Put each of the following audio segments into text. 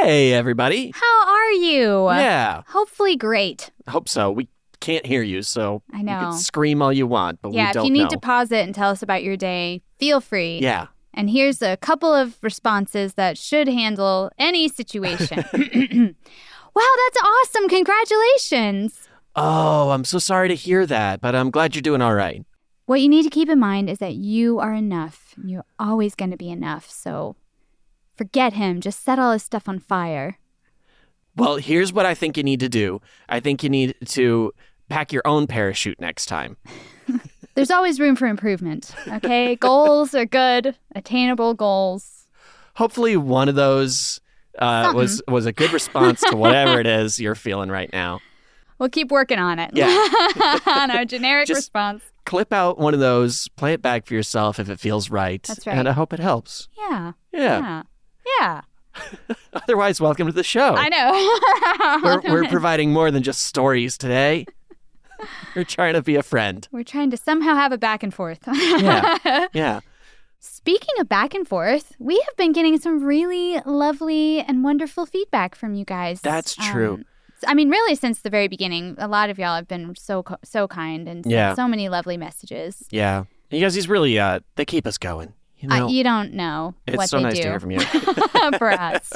Hey, everybody. How are you? Yeah. Hopefully great. I hope so. We can't hear you, so I know. you can scream all you want, but we don't know. Yeah, if you need to pause it and tell us about your day, feel free. Yeah. And here's a couple of responses that should handle any situation. Wow, that's awesome. Congratulations. Oh, I'm so sorry to hear that, but I'm glad you're doing all right. What you need to keep in mind is that you are enough. You're always going to be enough, so forget him. Just set all his stuff on fire. Well, here's what I think you need to do. I think you need to pack your own parachute next time. There's always room for improvement, okay? Goals are good, attainable goals. Hopefully one of those was a good response to whatever it is you're feeling right now. We'll keep working on it. Yeah. On our generic Just response. Clip out one of those, play it back for yourself if it feels right. That's right. And I hope it helps. Yeah. Yeah. Yeah. Otherwise, welcome to the show. I know. We're providing more than just stories today. We're trying to be a friend. We're trying to somehow have a back and forth. Yeah. Speaking of back and forth, we have been getting some really lovely and wonderful feedback from you guys. That's true. I mean, really, since the very beginning, a lot of y'all have been so kind and sent so many lovely messages. Yeah. You guys, these really, they keep us going. You know? You don't know what they do. It's so nice to hear from you. For us.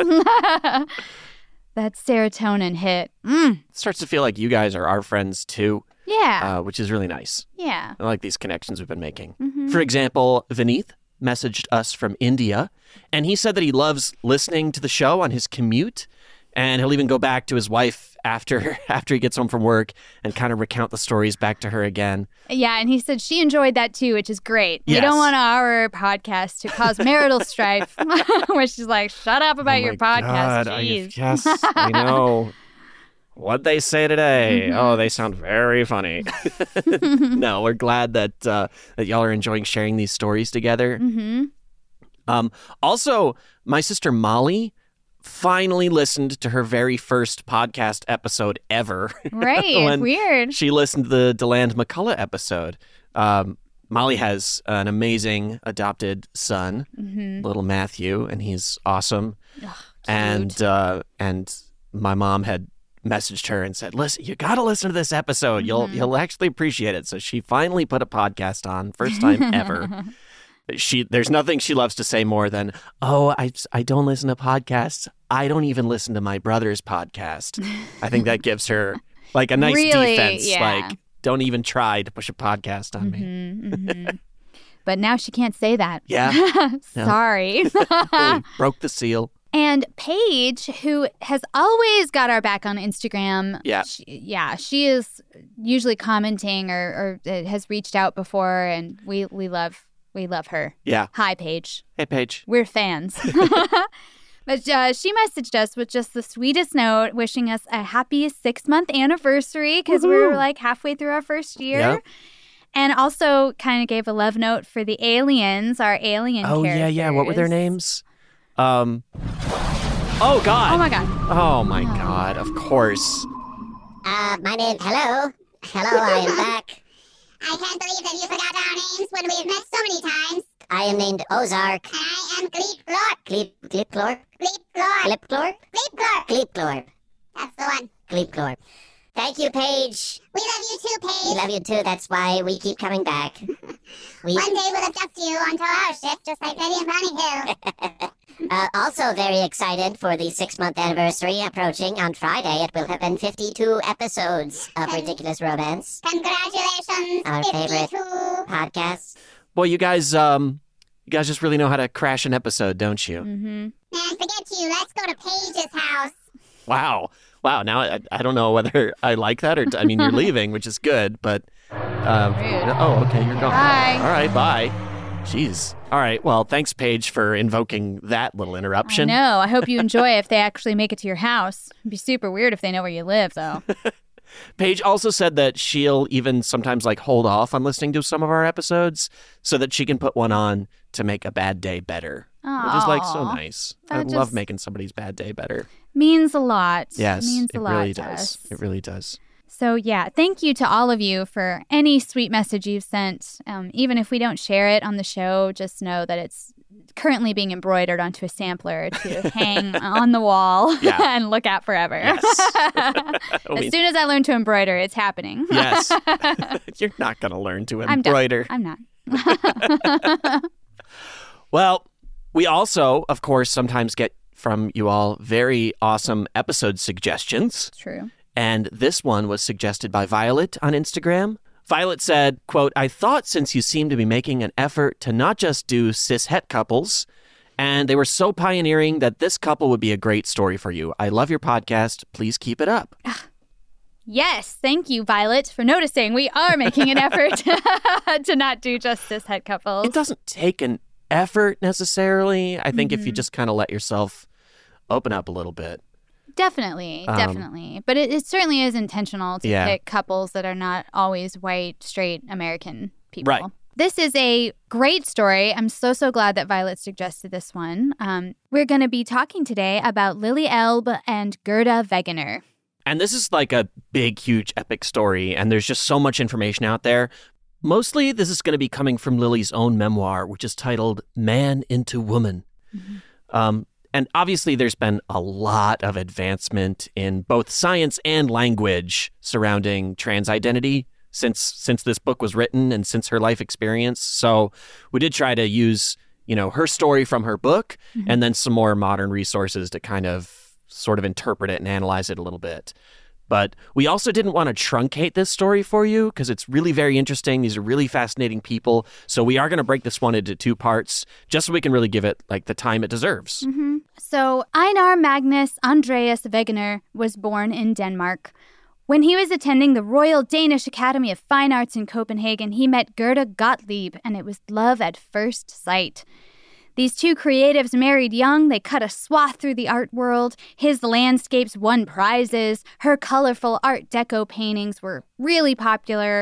That serotonin hit. It starts to feel like you guys are our friends, too. Yeah. Which is really nice. Yeah. I like these connections we've been making. Mm-hmm. For example, Vineeth messaged us from India, and he said that he loves listening to the show on his commute, and he'll even go back to his wife after he gets home from work and kind of recount the stories back to her again. Yeah, and he said she enjoyed that too, which is great. Yes. We don't want our podcast to cause marital strife, where she's like, shut up about your podcast. God, Jeez. yes, I know. What'd they say today? Mm-hmm. Oh, they sound very funny. No, we're glad that y'all are enjoying sharing these stories together. Mm-hmm. Also, my sister Molly finally listened to her very first podcast episode ever. Right, when weird. She listened to the DeLand McCullough episode. Molly has an amazing adopted son, little Matthew, and he's awesome. Ugh, And my mom had messaged her and said, "Listen, you got to listen to this episode. You'll actually appreciate it." So she finally put a podcast on, first time ever. There's nothing she loves to say more than, "Oh, I don't listen to podcasts. I don't even listen to my brother's podcast." I think that gives her like a nice really, defense. Yeah. Like, don't even try to push a podcast on me. Mm-hmm. But now she can't say that. Yeah. Sorry. Totally broke the seal. And Paige, who has always got our back on Instagram, she is usually commenting or has reached out before, and we love her. Yeah. Hi, Paige. Hey, Paige. We're fans. But she messaged us with just the sweetest note, wishing us a happy 6-month anniversary because we were like halfway through our first year. Yep. And also kind of gave a love note for the aliens, our alien characters. Yeah. What were their names? Oh, God. Oh, my God. Oh, my God. Of course. My name... Hello, I am back. I can't believe that you forgot our names when we've met so many times. I am named Ozark. And I am Gleep Glorp. Gleep Glorp? Gleep Glorp. Glip Glorp? Gleep Glorp. Gleep Glorp. That's the one. Gleep Glorp. Thank you, Paige. We love you too, Paige. We love you too. That's why we keep coming back. One day we'll abduct you onto our ship, just like Eddie and Ronnie Hill. Also very excited for the 6-month anniversary approaching on Friday. It will have been 52 episodes of Ridiculous Romance. Congratulations, our 52. Favorite podcast. Well, you guys just really know how to crash an episode, don't you? Mm-hmm. Man, forget you. Let's go to Paige's house. Wow. Now I don't know whether I like that or I mean you're leaving, which is good, but oh, okay, you're gone. Bye. All right, bye. Jeez. All right. Well, thanks, Paige, for invoking that little interruption. No, I hope you enjoy it if they actually make it to your house. It'd be super weird if they know where you live, though. Paige also said that she'll even sometimes like hold off on listening to some of our episodes so that she can put one on to make a bad day better. Which is like so nice. I love making somebody's bad day better. Means a lot. Yes, means a lot really to does. us. It really does. So yeah, thank you to all of you for any sweet message you've sent. Even if we don't share it on the show, just know that currently being embroidered onto a sampler to hang on the wall and look at forever. Yes. As soon as I learn to embroider, it's happening. Yes. You're not going to learn to embroider. I'm not. Well, we also, of course, sometimes get from you all very awesome episode suggestions. True. And this one was suggested by Violet on Instagram. Violet said, quote, I thought since you seem to be making an effort to not just do cis-het couples, and they were so pioneering that this couple would be a great story for you. I love your podcast. Please keep it up. Yes, thank you, Violet, for noticing. We are making an effort to not do just cis-het couples. It doesn't take an effort necessarily. I think if you just kind of let yourself open up a little bit. Definitely. But it certainly is intentional to pick couples that are not always white, straight American people. Right. This is a great story. I'm so glad that Violet suggested this one. We're going to be talking today about Lily Elbe and Gerda Wegener. And this is like a big, huge, epic story, and there's just so much information out there. Mostly, this is going to be coming from Lily's own memoir, which is titled Man into Woman. Mm-hmm. And obviously, there's been a lot of advancement in both science and language surrounding trans identity since this book was written and since her life experience. So we did try to use, her story from her book and then some more modern resources to kind of sort of interpret it and analyze it a little bit. But we also didn't want to truncate this story for you because it's really very interesting. These are really fascinating people. So we are going to break this one into 2 parts just so we can really give it the time it deserves. Mm-hmm. So Einar Magnus Andreas Wegener was born in Denmark. When he was attending the Royal Danish Academy of Fine Arts in Copenhagen, he met Gerda Gottlieb, and it was love at first sight. These 2 creatives married young. They cut a swath through the art world. His landscapes won prizes. Her colorful Art Deco paintings were really popular.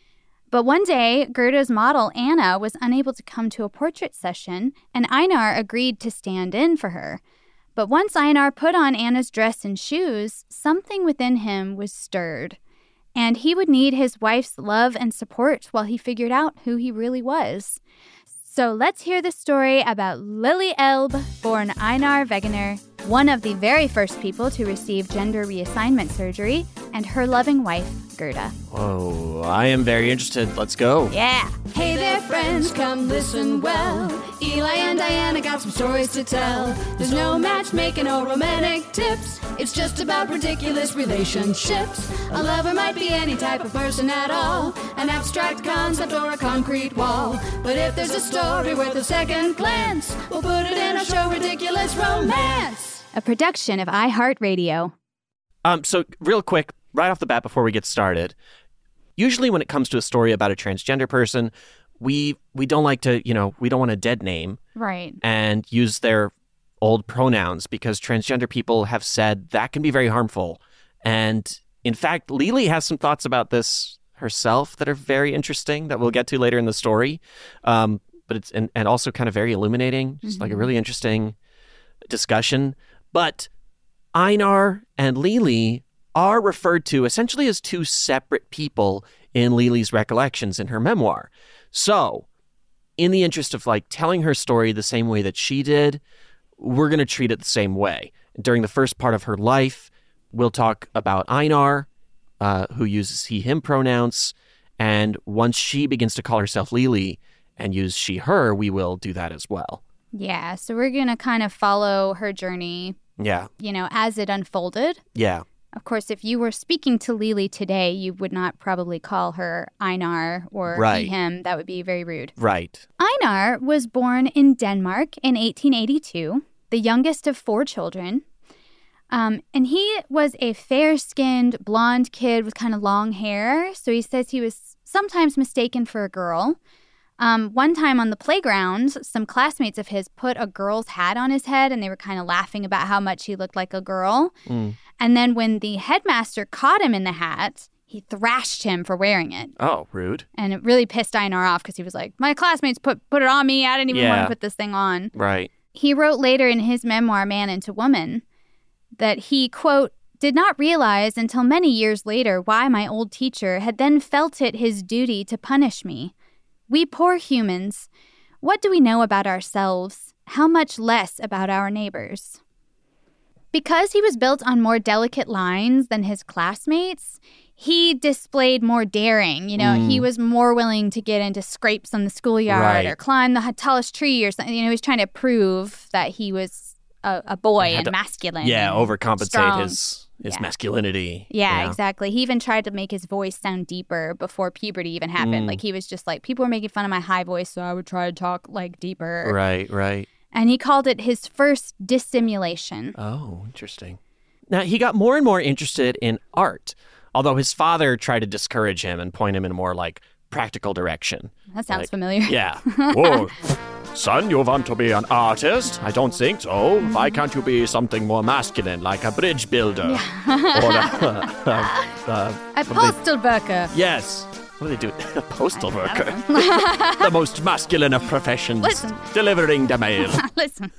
But one day, Gerda's model, Anna, was unable to come to a portrait session, and Einar agreed to stand in for her. But once Einar put on Anna's dress and shoes, something within him was stirred. And he would need his wife's love and support while he figured out who he really was. So let's hear the story about Lily Elbe, born Einar Wegener, one of the very first people to receive gender reassignment surgery, and her loving wife, Gerda. Oh, I am very interested. Let's go. Yeah. Hey there, friends, come listen well. Eli and Diana got some stories to tell. There's no matchmaking or romantic tips. It's just about ridiculous relationships. A lover might be any type of person at all, an abstract concept or a concrete wall. But if there's a story worth a second glance, we'll put it in our show, Ridiculous Romance. A production of iHeartRadio. So real quick, right off the bat before we get started, usually when it comes to a story about a transgender person, we don't like to, we don't want a dead name. Right. And use their old pronouns because transgender people have said that can be very harmful. And in fact, Lily has some thoughts about this herself that are very interesting that we'll get to later in the story. But it's and also kind of very illuminating, just like a really interesting discussion. But Einar and Lily are referred to essentially as 2 separate people in Lily's recollections in her memoir. So, in the interest of telling her story the same way that she did, we're going to treat it the same way. During the first part of her life, we'll talk about Einar, who uses he, him pronouns. And once she begins to call herself Lily and use she, her, we will do that as well. Yeah, so we're going to kind of follow her journey, as it unfolded. Yeah. Of course, if you were speaking to Lily today, you would not probably call her Einar or he, him. That would be very rude. Right. Einar was born in Denmark in 1882, the youngest of 4 children. And he was a fair-skinned, blonde kid with kind of long hair. So he says he was sometimes mistaken for a girl. One time on the playground, some classmates of his put a girl's hat on his head, and they were kind of laughing about how much he looked like a girl. And then when the headmaster caught him in the hat, he thrashed him for wearing it. Oh, rude. And it really pissed Einar off because he was like, my classmates put it on me. I didn't even want to put this thing on. Right. He wrote later in his memoir, Man into Woman, that he, quote, did not realize until many years later why my old teacher had then felt it his duty to punish me. We poor humans, What do we know about ourselves? How much less about our neighbors? Because he was built on more delicate lines than his classmates, he displayed more daring. He was more willing to get into scrapes on the schoolyard or climb the tallest tree or something. He was trying to prove that he was a boy and masculine. Yeah, and overcompensate strong. his masculinity. Yeah, exactly. He even tried to make his voice sound deeper before puberty even happened. Like, he was just like, people were making fun of my high voice, so I would try to talk, like, deeper. Right. And he called it his first dissimulation. Oh, interesting. Now, he got more and more interested in art, although his father tried to discourage him and point him in a more, like, practical direction. That sounds familiar. Yeah. Whoa. Son, you want to be an artist? I don't think so. Why can't you be something more masculine, like a bridge builder? Or a postal worker. Yes. What do they do? A postal worker. The most masculine of professions. Listen. Delivering the mail. Listen.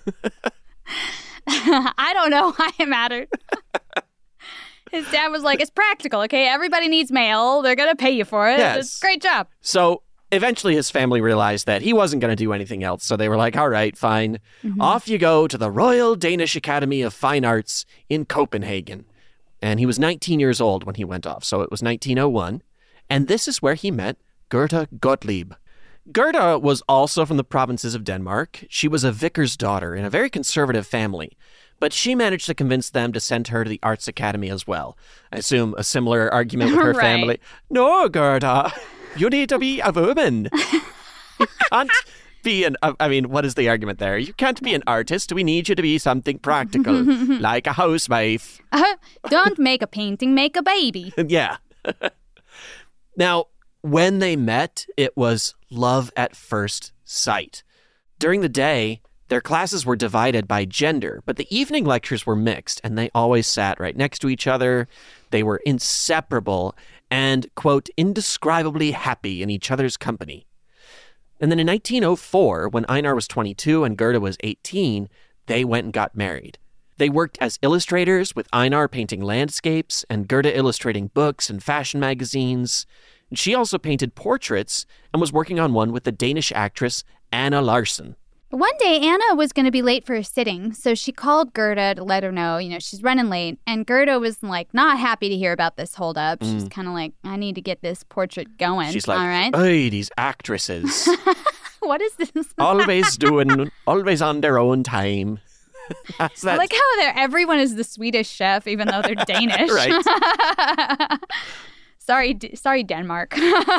I don't know why it mattered. His dad was like, it's practical, okay? Everybody needs mail. They're going to pay you for it. Yes. It's a great job. So eventually his family realized that he wasn't going to do anything else. So they were like, all right, fine. Off you go to the Royal Danish Academy of Fine Arts in Copenhagen. And he was 19 years old when he went off. So it was 1901. And this is where he met Gerda Gottlieb. Gerda was also from the provinces of Denmark. She was a vicar's daughter in a very conservative family. But she managed to convince them to send her to the Arts Academy as well. I assume a similar argument with her family. No, Gerda, you need to be a woman. You can't be what is the argument there? You can't be an artist. We need you to be something practical, like a housewife. Don't make a painting, make a baby. Yeah. Now, when they met, it was love at first sight. During the day, their classes were divided by gender, but the evening lectures were mixed, and they always sat right next to each other. They were inseparable and, quote, indescribably happy in each other's company. And then in 1904, when Einar was 22 and Gerda was 18, they went and got married. They worked as illustrators, with Einar painting landscapes and Gerda illustrating books and fashion magazines. And she also painted portraits and was working on one with the Danish actress Anna Larsen. One day, Anna was going to be late for a sitting, so she called Gerda to let her know, she's running late. And Gerda was, like, not happy to hear about this holdup. She's kind of like, I need to get this portrait going. She's like, all right? Hey, these actresses. What is this? always on their own time. I like how everyone is the Swedish chef, even though they're Danish. Right. Sorry, Denmark.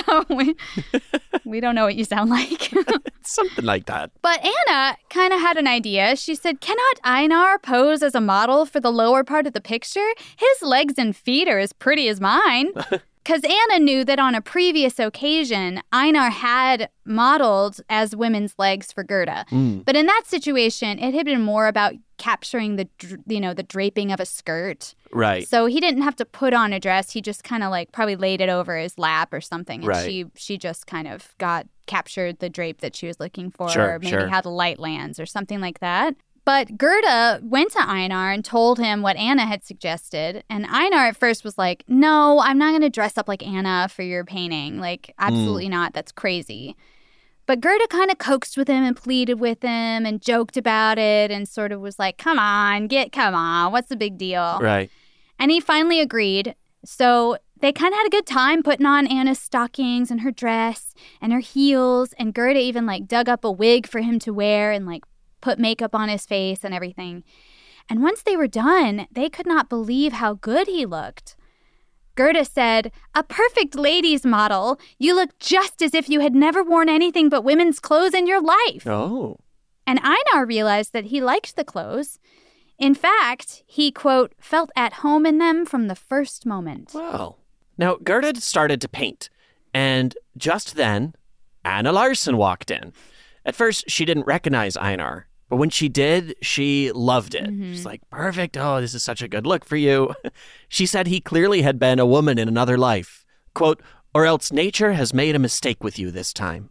We don't know what you sound like. Something like that. But Anna kind of had an idea. She said, cannot Einar pose as a model for the lower part of the picture? His legs and feet are as pretty as mine. Because Anna knew that on a previous occasion, Einar had modeled as women's legs for Gerda. But in that situation, it had been more about capturing the draping of a skirt. Right. So he didn't have to put on a dress. He just kind of like probably laid it over his lap or something. And right. she just kind of captured the drape that she was looking for. Sure, or maybe how the light lands or something like that. But Gerda went to Einar and told him what Anna had suggested. And Einar at first was like, no, I'm not going to dress up like Anna for your painting. Like, absolutely not. That's crazy. But Gerda kind of coaxed with him and pleaded with him and joked about it and sort of was like, come on, what's the big deal? Right. And he finally agreed. So they kind of had a good time putting on Anna's stockings and her dress and her heels. And Gerda even like dug up a wig for him to wear and like put makeup on his face and everything. And once they were done, they could not believe how good he looked. Gerda said, a perfect ladies' model. You look just as if you had never worn anything but women's clothes in your life. Oh. And Einar realized that he liked the clothes. In fact, he, quote, felt at home in them from the first moment. Wow. Now, Gerda started to paint. And just then, Anna Larsen walked in. At first, she didn't recognize Einar. But when she did, she loved it. She's like, perfect. Oh, this is such a good look for you. She said he clearly had been a woman in another life. Quote, or else nature has made a mistake with you this time.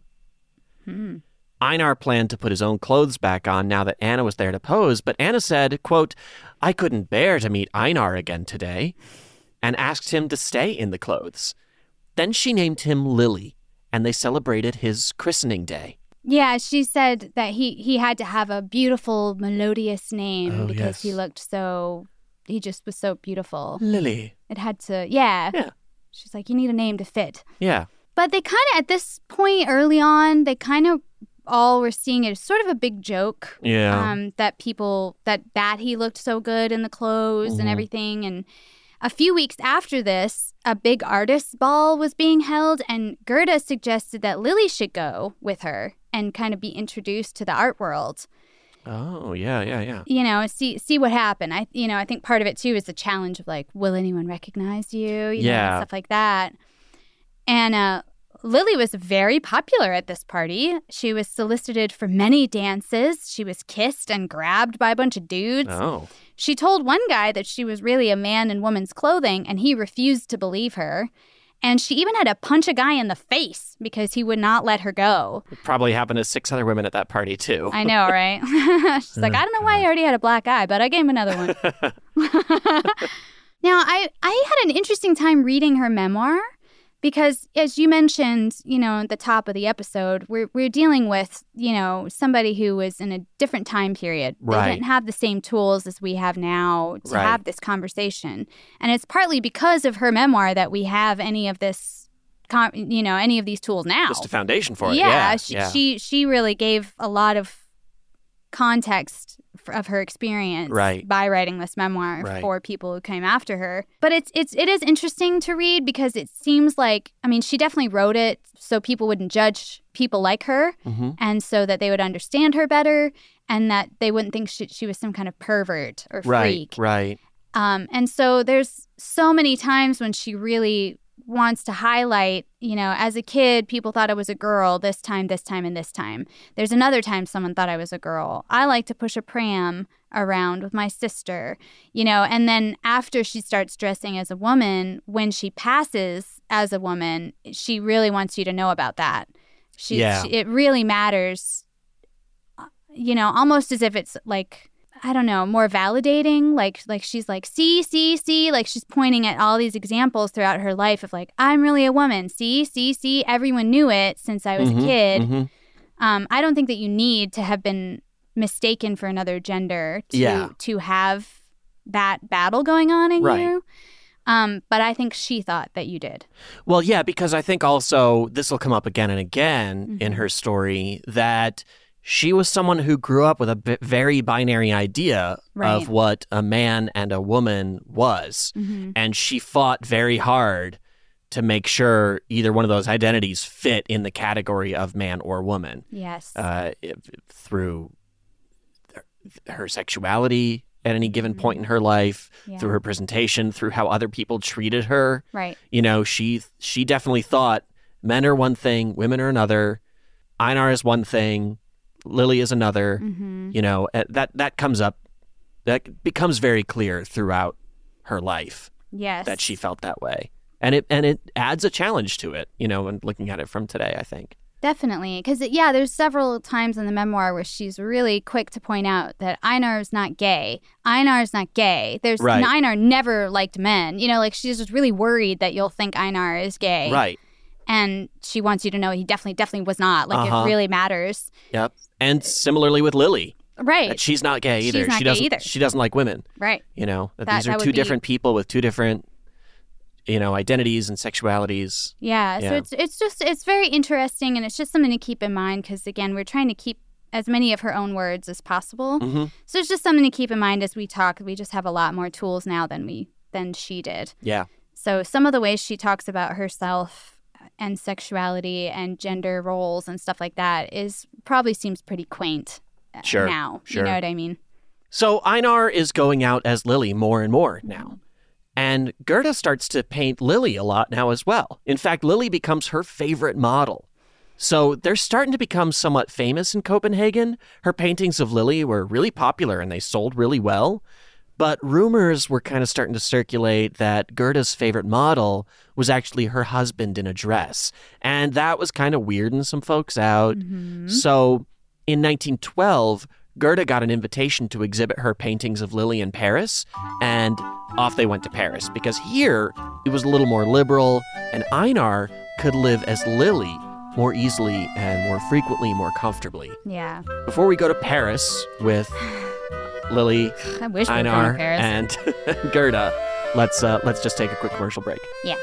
Einar planned to put his own clothes back on now that Anna was there to pose. But Anna said, quote, I couldn't bear to meet Einar again today, and asked him to stay in the clothes. Then she named him Lily, and they celebrated his christening day. Yeah, she said that he had to have a beautiful, melodious name because he looked so... He just was so beautiful. Lily. It had to... Yeah. She's like, you need a name to fit. Yeah. But they kind of, at this point early on, they kind of all were seeing it as sort of a big joke. Yeah. That people, that he looked so good in the clothes and everything. And a few weeks after this, a big artist's ball was being held, and Gerda suggested that Lily should go with her and kind of be introduced to the art world. Oh, yeah. You know, see what happened. I think part of it, too, is the challenge of, like, will anyone recognize you? You know, stuff like that. And Lily was very popular at this party. She was solicited for many dances. She was kissed and grabbed by a bunch of dudes. Oh. She told one guy that she was really a man in woman's clothing, and he refused to believe her. And she even had to punch a guy in the face because he would not let her go. It probably happened to 6 other women at that party, too. I know, right? She's like, I don't know why I already had a black eye, but I gave him another one. Now, I had an interesting time reading her memoir because, as you mentioned, you know, at the top of the episode, we're dealing with, you know, somebody who was in a different time period. Right. They didn't have the same tools as we have now to have this conversation. And it's partly because of her memoir that we have any of this, any of these tools now. Just a foundation for it. Yeah. She really gave a lot of context of her experience by writing this memoir for people who came after her. But it is interesting to read because it seems like, I mean, she definitely wrote it so people wouldn't judge people like her and so that they would understand her better and that they wouldn't think she was some kind of pervert or freak. Right. And so there's so many times when she really wants to highlight, you know, as a kid, people thought I was a girl this time, and this time. There's another time someone thought I was a girl. I like to push a pram around with my sister, you know, and then after she starts dressing as a woman, when she passes as a woman, she really wants you to know about that. It really matters, you know, almost as if it's like, I don't know, more validating. Like she's like, see, like she's pointing at all these examples throughout her life of like, I'm really a woman. See, everyone knew it since I was a kid. I don't think that you need to have been mistaken for another gender to have that battle going on in you. But I think she thought that you did. Well, yeah, because I think also this will come up again and again in her story that she was someone who grew up with a very binary idea of what a man and a woman was. And she fought very hard to make sure either one of those identities fit in the category of man or woman. Yes. Through her sexuality at any given point in her life, through her presentation, through how other people treated her. Right. You know, she definitely thought men are one thing, women are another. Einar is one thing. Lily is another, you know, that comes up, that becomes very clear throughout her life. Yes. That she felt that way. And it adds a challenge to it, you know, when looking at it from today, I think. Definitely. Because, there's several times in the memoir where she's really quick to point out that Einar's not gay. Einar's not gay. Einar never liked men. You know, like she's just really worried that you'll think Einar is gay. Right. And she wants you to know he definitely was not. Like, it really matters. Yep. And similarly with Lily. Right. That she's not gay either. She doesn't like women. Right. You know, these are two different people with two different, you know, identities and sexualities. Yeah. So it's very interesting, and it's just something to keep in mind because, again, we're trying to keep as many of her own words as possible. So it's just something to keep in mind as we talk. We just have a lot more tools now than she did. Yeah. So some of the ways she talks about herself and sexuality and gender roles and stuff like that probably seems pretty quaint now. Sure. You know what I mean? So Einar is going out as Lily more and more now. And Gerda starts to paint Lily a lot now as well. In fact, Lily becomes her favorite model. So they're starting to become somewhat famous in Copenhagen. Her paintings of Lily were really popular and they sold really well. But rumors were kind of starting to circulate that Gerda's favorite model was actually her husband in a dress. And that was kind of weirding some folks out. So in 1912, Gerda got an invitation to exhibit her paintings of Lily in Paris. And off they went to Paris because here it was a little more liberal and Einar could live as Lily more easily and more frequently, more comfortably. Yeah. Before we go to Paris with Lily, I wish we were going Einar, to Paris. and Gerda, let's just take a quick commercial break. Yeah.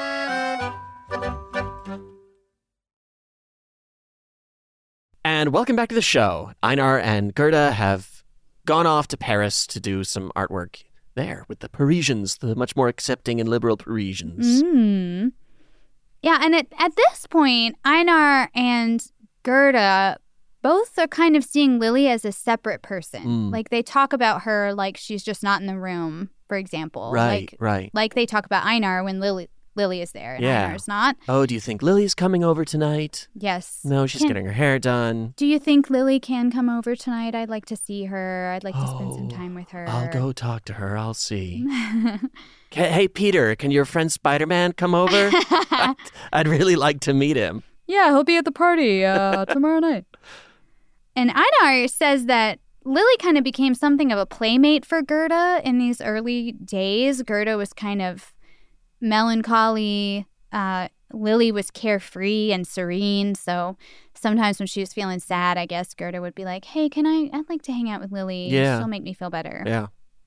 And welcome back to the show. Einar and Gerda have gone off to Paris to do some artwork there with the Parisians, the much more accepting and liberal Parisians. Mm. Yeah, and at this point, Einar and Gerda both are kind of seeing Lily as a separate person. Like, they talk about her like she's just not in the room, for example. Right. Like they talk about Einar when Lily is there and Einar's not. Oh, do you think Lily's coming over tonight? Yes. No, she's getting her hair done. Do you think Lily can come over tonight? I'd like to see her. I'd like to spend some time with her. I'll go talk to her. I'll see. Hey, Peter, can your friend Spider-Man come over? I'd really like to meet him. Yeah, he'll be at the party tomorrow night. And Einar says that Lily kind of became something of a playmate for Gerda in these early days. Gerda was kind of melancholy. Lily was carefree and serene. So sometimes when she was feeling sad, I guess Gerda would be like, hey, I'd like to hang out with Lily. Yeah. She'll make me feel better. Yeah.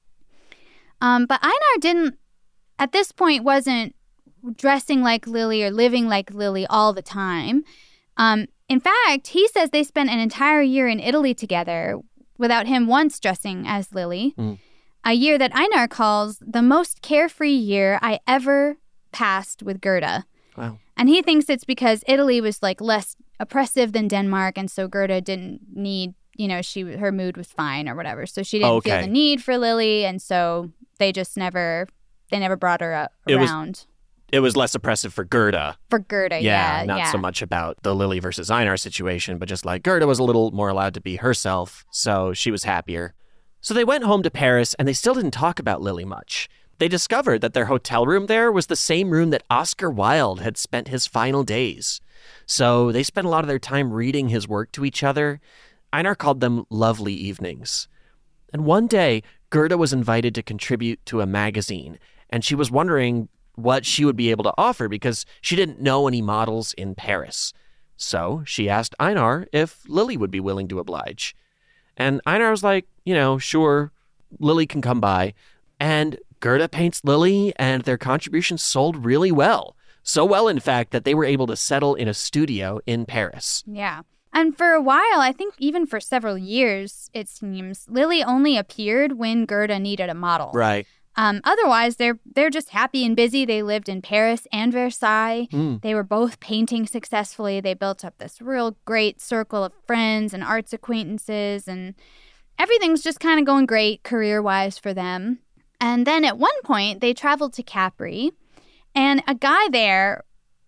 But Einar at this point wasn't dressing like Lily or living like Lily all the time. In fact, he says they spent an entire year in Italy together without him once dressing as Lily. A year that Einar calls the most carefree year I ever passed with Gerda. Wow. And he thinks it's because Italy was like less oppressive than Denmark, and so Gerda didn't need, her mood was fine or whatever. So she didn't feel the need for Lily, and so they never brought her around. It was less oppressive for Gerda. For Gerda, yeah. Not so much about the Lily versus Einar situation, but just like Gerda was a little more allowed to be herself, so she was happier. So they went home to Paris, and they still didn't talk about Lily much. They discovered that their hotel room there was the same room that Oscar Wilde had spent his final days. So they spent a lot of their time reading his work to each other. Einar called them lovely evenings. And one day, Gerda was invited to contribute to a magazine, and she was wondering what she would be able to offer because she didn't know any models in Paris. So she asked Einar if Lily would be willing to oblige. And Einar was like, sure, Lily can come by. And Gerda paints Lily, and their contributions sold really well. So well, in fact, that they were able to settle in a studio in Paris. Yeah. And for a while, I think even for several years, it seems, Lily only appeared when Gerda needed a model. Right. Otherwise, they're just happy and busy. They lived in Paris and Versailles. They were both painting successfully. They built up this real great circle of friends and arts acquaintances, and everything's just kind of going great career-wise for them. And then at one point, they traveled to Capri, and a guy there,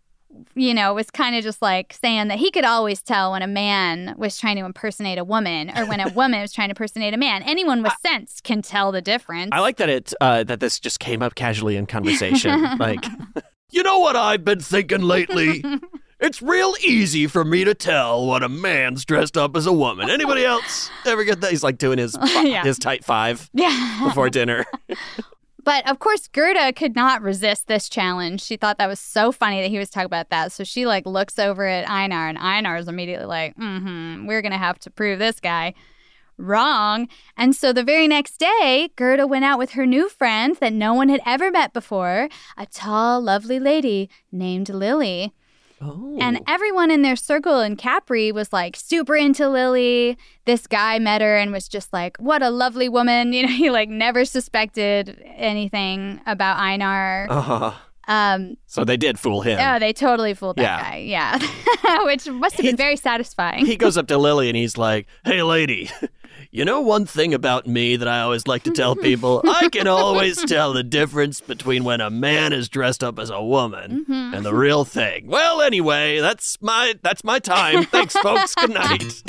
was kind of just like saying that he could always tell when a man was trying to impersonate a woman or when a woman was trying to impersonate a man. Anyone with sense can tell the difference. I like that that this just came up casually in conversation. Like, you know what I've been thinking lately? It's real easy for me to tell when a man's dressed up as a woman. Anybody else ever get that? He's like doing his tight five before dinner. But, of course, Gerda could not resist this challenge. She thought that was so funny that he was talking about that. So she, looks over at Einar, and Einar is immediately like, we're going to have to prove this guy wrong. And so the very next day, Gerda went out with her new friend that no one had ever met before, a tall, lovely lady named Lily. Oh. And everyone in their circle in Capri was super into Lily. This guy met her and was just like, what a lovely woman. He never suspected anything about Einar. So they did fool him. Oh, they totally fooled that guy. Yeah. Which must have been very satisfying. He goes up to Lily and he's like, hey, lady, you know one thing about me that I always like to tell people? I can always tell the difference between when a man is dressed up as a woman and the real thing. Well, anyway, that's my time. Thanks, folks. Good night.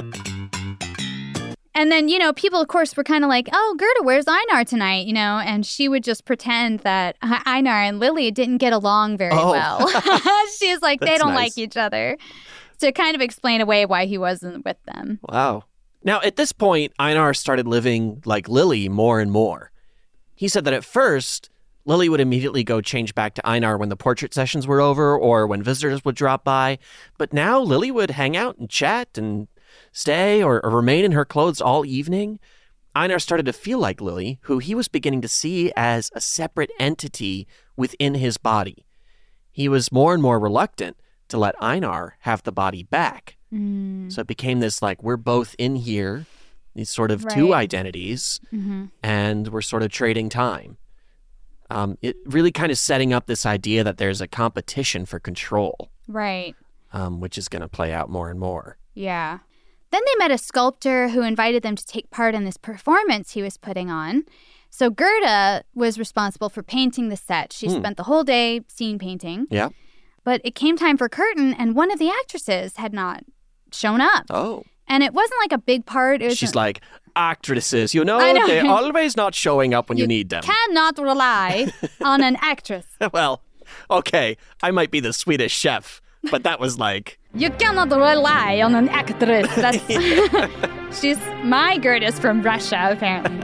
And then, people, of course, were kind of like, oh, Gerda, where's Einar tonight? And she would just pretend that Einar and Lily didn't get along very well. She was like, they don't like each other. To kind of explain away why he wasn't with them. Wow. Now, at this point, Einar started living like Lily more and more. He said that at first, Lily would immediately go change back to Einar when the portrait sessions were over or when visitors would drop by. But now Lily would hang out and chat and stay or remain in her clothes all evening. Einar started to feel like Lily, who he was beginning to see as a separate entity within his body. He was more and more reluctant to let Einar have the body back. So it became this like, we're both in here, these sort of two identities, and we're sort of trading time. It really kind of setting up this idea that there's a competition for control. Right. Which is going to play out more and more. Yeah. Then they met a sculptor who invited them to take part in this performance he was putting on. So Gerda was responsible for painting the set. She spent the whole day scene painting. Yeah. But it came time for curtain, and one of the actresses had not shown up. Oh. And it wasn't like a big part. She's like, actresses, they're always not showing up when you need them. Cannot rely on an actress. Well, okay, I might be the Swedish chef, but that was like... You cannot rely on an actress. That's my Gerda's from Russia, apparently.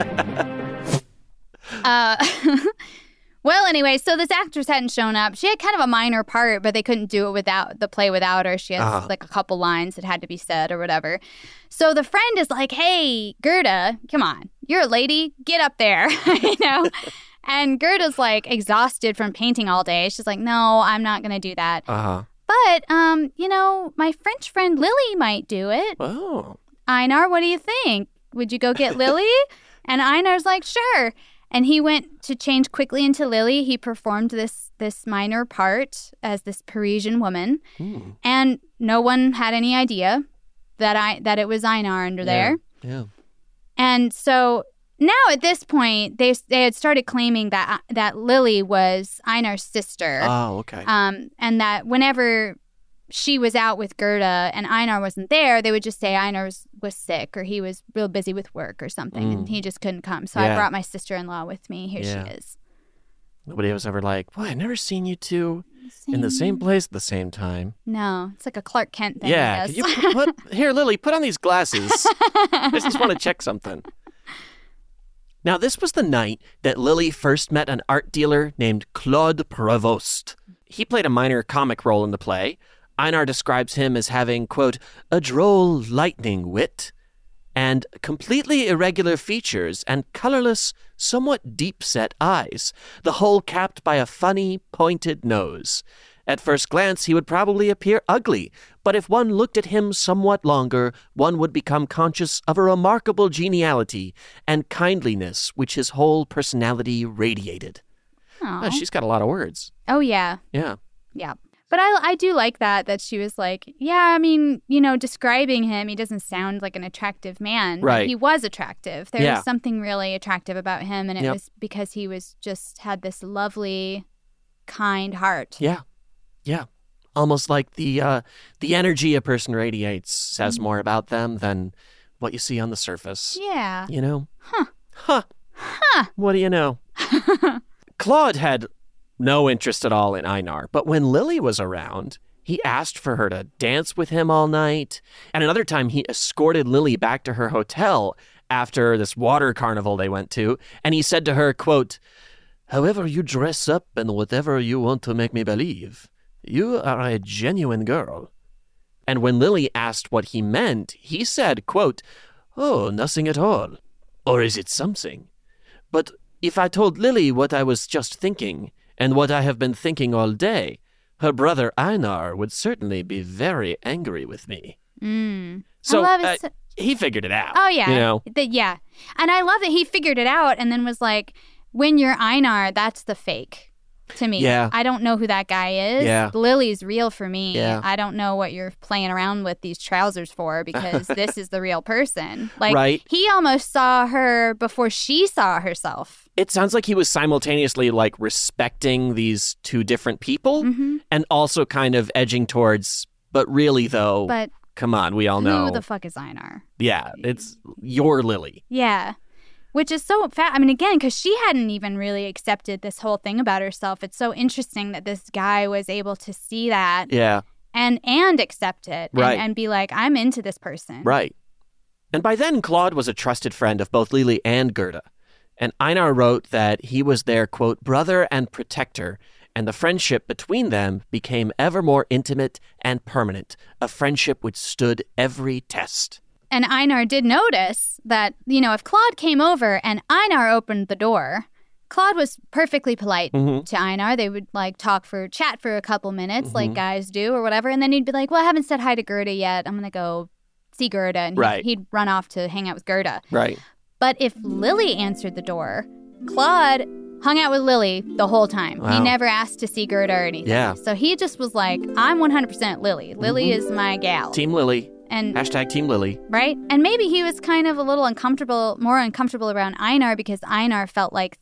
Well, anyway, so this actress hadn't shown up. She had kind of a minor part, but they couldn't do it without the play without her. She has like a couple lines that had to be said or whatever. So the friend is like, hey, Gerda, come on. You're a lady. Get up there, And Gerda's like exhausted from painting all day. She's like, no, I'm not going to do that. But, my French friend Lily might do it. Oh. Einar, what do you think? Would you go get Lily? And Einar's like, sure. And he went to change quickly into Lily. He performed this minor part as this Parisian woman. And no one had any idea that it was Einar under there. Yeah. And so now at this point, they had started claiming that Lily was Einar's sister. Oh, okay. And that whenever she was out with Gerda and Einar wasn't there, they would just say Einar was sick or he was real busy with work or something and he just couldn't come. So I brought my sister-in-law with me. Here she is. Nobody was ever like, boy, I've never seen you two in the same place at the same time. No, it's like a Clark Kent thing, Yeah. I guess. Can you here, Lily, put on these glasses. I just want to check something. Now, this was the night that Lily first met an art dealer named Claude Provost. He played a minor comic role in the play. Einar describes him as having, quote, a droll, lightning wit, and completely irregular features and colorless, somewhat deep-set eyes, the whole capped by a funny, pointed nose. At first glance, he would probably appear ugly, but if one looked at him somewhat longer, one would become conscious of a remarkable geniality and kindliness which his whole personality radiated. Oh, she's got a lot of words. Oh, yeah. Yeah. Yeah. But I do like that she was like, yeah, I mean, describing him, he doesn't sound like an attractive man. Right. But he was attractive. There was something really attractive about him, and it was because he was just had this lovely, kind heart. Yeah. Yeah. Almost like the energy a person radiates says more about them than what you see on the surface. Yeah. Huh. What do you know? Claude had no interest at all in Einar, but when Lily was around, he asked for her to dance with him all night. And another time, he escorted Lily back to her hotel after this water carnival they went to, and he said to her, quote, however you dress up and whatever you want to make me believe, you are a genuine girl. And when Lily asked what he meant, he said, quote, oh, nothing at all. Or is it something? But if I told Lily what I was just thinking, and what I have been thinking all day, her brother Einar would certainly be very angry with me. So he figured it out. Oh, yeah. Yeah. And I love that he figured it out and then was like, when you're Einar, that's the fake to me. Yeah. I don't know who that guy is. Yeah. Lily's real for me. Yeah. I don't know what you're playing around with these trousers for because this is the real person. Like, right. He almost saw her before she saw herself. It sounds like he was simultaneously like respecting these two different people and also kind of edging towards, but really though, come on, we all know. Who the fuck is Einar? Yeah, it's your Lily. Yeah. Which is so I mean, again, because she hadn't even really accepted this whole thing about herself. It's so interesting that this guy was able to see that. Yeah. And accept it. Right. And be like, I'm into this person. Right. And by then, Claude was a trusted friend of both Lily and Gerda. And Einar wrote that he was their, quote, brother and protector, and the friendship between them became ever more intimate and permanent, a friendship which stood every test. And Einar did notice that, if Claude came over and Einar opened the door, Claude was perfectly polite to Einar. They would chat for a couple minutes like guys do or whatever. And then he'd be like, well, I haven't said hi to Gerda yet. I'm going to go see Gerda. And he'd run off to hang out with Gerda. Right. But if Lily answered the door, Claude hung out with Lily the whole time. Wow. He never asked to see Gerda or anything. Yeah. So he just was like, I'm 100% Lily. Lily is my gal. Team Lily. And hashtag Team Lily. Right? And maybe he was kind of a little more uncomfortable around Einar because Einar felt like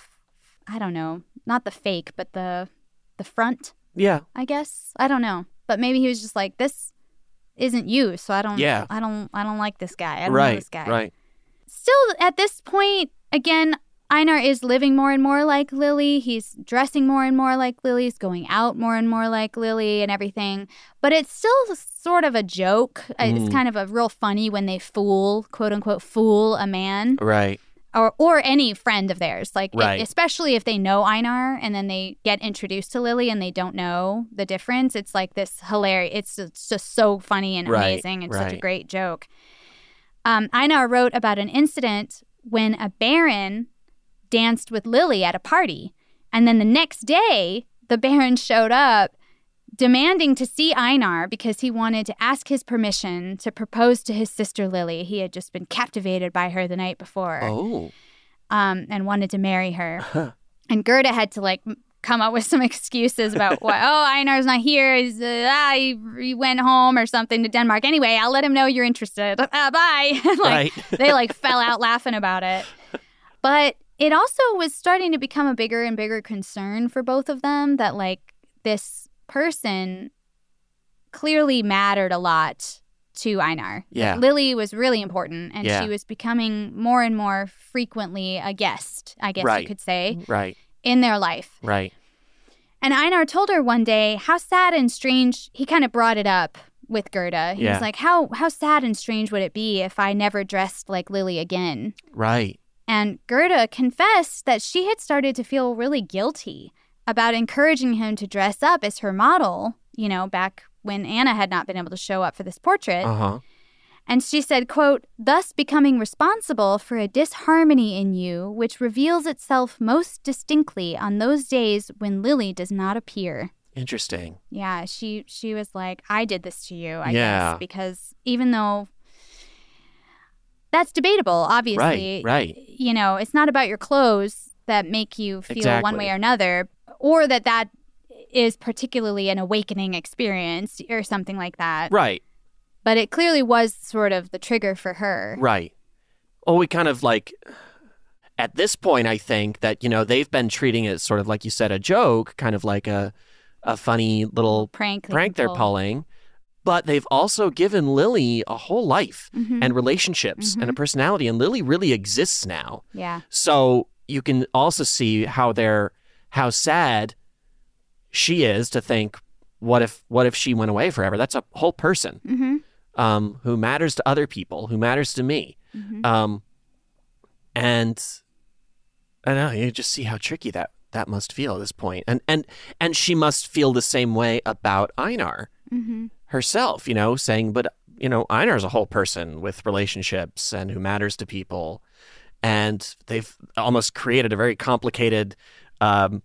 I don't know, not the fake, but the front. Yeah. I guess. I don't know. But maybe he was just like, this isn't you, so I don't like this guy. I don't know this guy. Right. Still, at this point, again, Einar is living more and more like Lily. He's dressing more and more like Lily. He's going out more and more like Lily and everything. But it's still sort of a joke. It's kind of a real funny when they quote unquote, fool a man. Right. Or any friend of theirs. Especially if they know Einar and then they get introduced to Lily and they don't know the difference. It's like this hilarious. It's just so funny and amazing and such a great joke. Einar wrote about an incident when a baron danced with Lily at a party. And then the next day, the baron showed up demanding to see Einar because he wanted to ask his permission to propose to his sister Lily. He had just been captivated by her the night before. Oh. And wanted to marry her. And Gerda had to come up with some excuses about Einar's not here. He went home or something to Denmark. Anyway, I'll let him know you're interested. Bye. They fell out laughing about it. But it also was starting to become a bigger and bigger concern for both of them that this person clearly mattered a lot to Einar. Yeah. Lily was really important, and she was becoming more and more frequently a guest, I guess you could say, in their life. Right. And Einar told her one day how sad and strange, he kind of brought it up with Gerda. He was like, how sad and strange would it be if I never dressed like Lily again? Right. And Gerda confessed that she had started to feel really guilty about encouraging him to dress up as her model, back when Anna had not been able to show up for this portrait. And she said, quote, thus becoming responsible for a disharmony in you, which reveals itself most distinctly on those days when Lily does not appear. Interesting. Yeah, she was like, I did this to you, I guess, because even though that's debatable, obviously. Right. It's not about your clothes that make you feel one way or another, or that is particularly an awakening experience or something like that. Right. But it clearly was sort of the trigger for her. Right. Well, we kind of at this point, I think that, they've been treating it sort of like you said, a joke, kind of like a funny little prank they're pulling. But they've also given Lily a whole life and relationships and a personality. And Lily really exists now. Yeah. So you can also see how sad she is to think, what if she went away forever? That's a whole person who matters to other people, who matters to me. And I don't know, you just see how tricky that must feel at this point. And she must feel the same way about Einar. Herself, saying, but, Einar's a whole person with relationships and who matters to people. And they've almost created a very complicated, I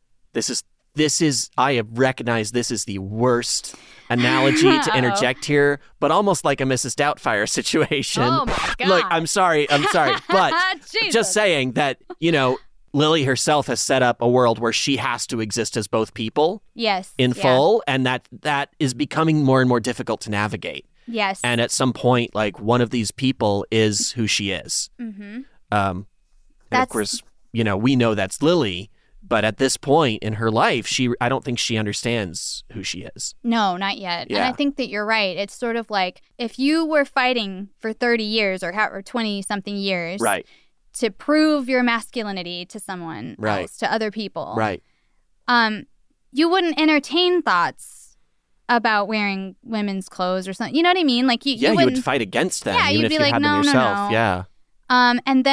have recognized this is the worst analogy to interject here, but almost like a Mrs. Doubtfire situation. Oh, my God. Look, I'm sorry, but just saying that, Lily herself has set up a world where she has to exist as both people in full, and that is becoming more and more difficult to navigate. Yes. And at some point, one of these people is who she is. And of course, we know that's Lily, but at this point in her life, I don't think she understands who she is. No, not yet. Yeah. And I think that you're right. It's sort of like if you were fighting for 30 years or 20-something years. Right. To prove your masculinity to someone else, to other people. Right. You wouldn't entertain thoughts about wearing women's clothes or something. You know what I mean? You would fight against them, even you'd if be you like, had them yourself. No. Yeah. And then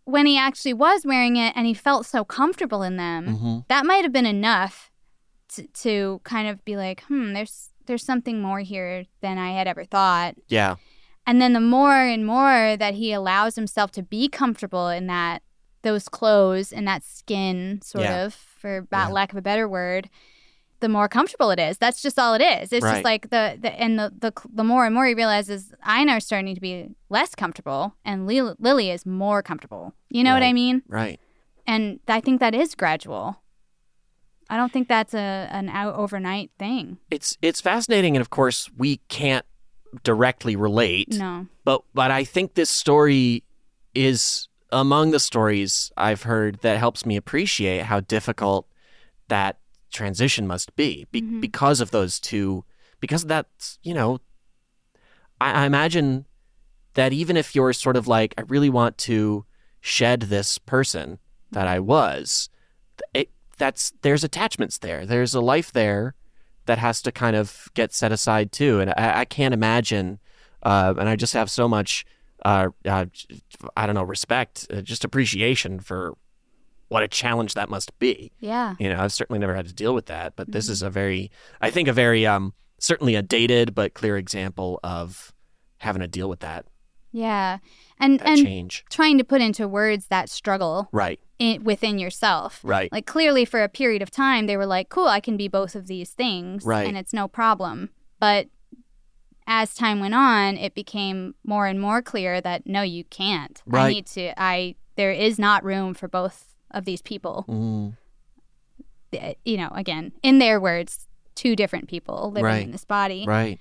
when he actually was wearing it and he felt so comfortable in them, that might have been enough to kind of be like, there's something more here than I had ever thought. Yeah. And then the more and more that he allows himself to be comfortable in those clothes and that skin, sort of, for lack of a better word, the more comfortable it is. That's just all it is. It's just like the more and more he realizes Einar's starting to be less comfortable and Lily is more comfortable. You know what I mean? Right. And I think that is gradual. I don't think that's an overnight thing. It's fascinating, and of course we can't directly relate. No. But I think this story is among the stories I've heard that helps me appreciate how difficult that transition must be because of those two. Because that's, I imagine that even if you're sort of like, I really want to shed this person that I was, there's attachments there. There's a life there that has to kind of get set aside too. And I can't imagine, and I just have so much, respect, just appreciation for what a challenge that must be. Yeah. I've certainly never had to deal with that, but this is a very certainly a dated but clear example of having to deal with that. Yeah. And change. Trying to put into words that struggle. Right. Within yourself. Right. Like clearly for a period of time, they were like, cool, I can be both of these things. Right. And it's no problem. But as time went on, it became more and more clear that no, you can't. Right. There is not room for both of these people. Again, in their words, two different people living in this body. Right.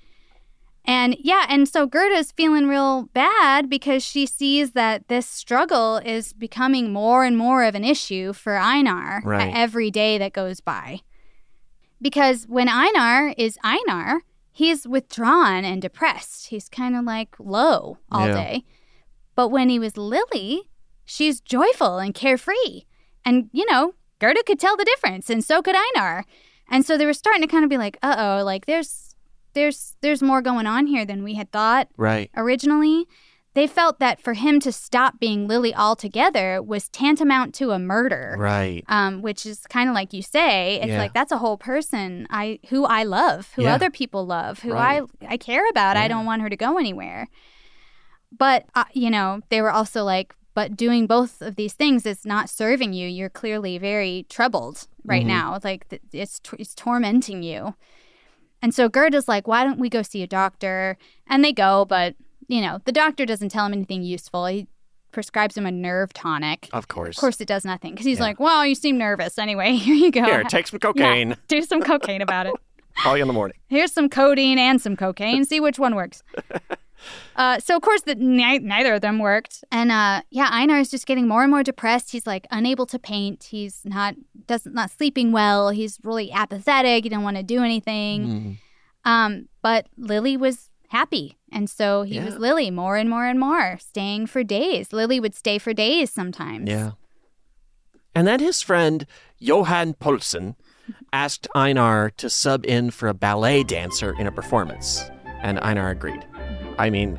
And so Gerda's feeling real bad because she sees that this struggle is becoming more and more of an issue for Einar every day that goes by. Because when Einar is Einar, he's withdrawn and depressed. He's kind of like low all day. But when he was Lily, she's joyful and carefree. And, Gerda could tell the difference, and so could Einar. And so they were starting to kind of be like, uh-oh, like there's more going on here than we had thought originally. They felt that for him to stop being Lily altogether was tantamount to a murder. Right. Which is kind of like you say, it's like that's a whole person who I love, who other people love, who I care about. I don't want her to go anywhere. But, they were also like, but doing both of these things is not serving you. You're clearly very troubled right now. It's like it's tormenting you. And so Gerda's like, why don't we go see a doctor? And they go, but, the doctor doesn't tell him anything useful. He prescribes him a nerve tonic. Of course. Of course it does nothing. Because he's like, well, you seem nervous. Anyway, here you go. Here, take some cocaine. Yeah, do some cocaine about it. Call you in the morning. Here's some codeine and some cocaine. See which one works. So, of course, neither of them worked. And, Einar is just getting more and more depressed. He's, like, unable to paint. He's not sleeping well. He's really apathetic. He didn't want to do anything. But Lily was happy. And so he was Lily more and more and more, staying for days. Lily would stay for days sometimes. Yeah. And then his friend, Johan Poulsen, asked Einar to sub in for a ballet dancer in a performance. And Einar agreed. I mean,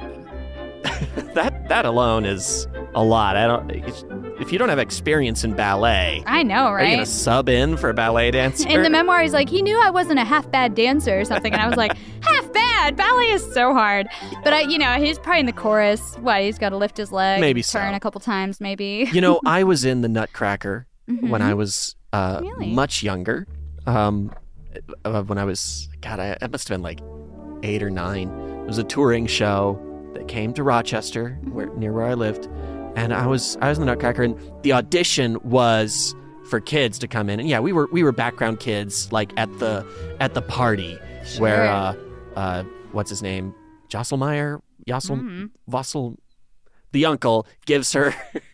that alone is a lot. If you don't have experience in ballet, I know, right? Are you gonna sub in for a ballet dancer? In the memoir, he's like, he knew I wasn't a half bad dancer or something, and I was like, half bad? Ballet is so hard. But he's probably in the chorus. What? He's got to lift his leg, maybe turn a couple times, maybe. I was in the Nutcracker when I was really? Much younger. When I was, I must have been like 8 or 9. It was a touring show that came to Rochester, near where I lived, and I was in the Nutcracker, and the audition was for kids to come in, and we were background kids, like at the party where what's his name, Josselmeyer, Vossel, the uncle gives her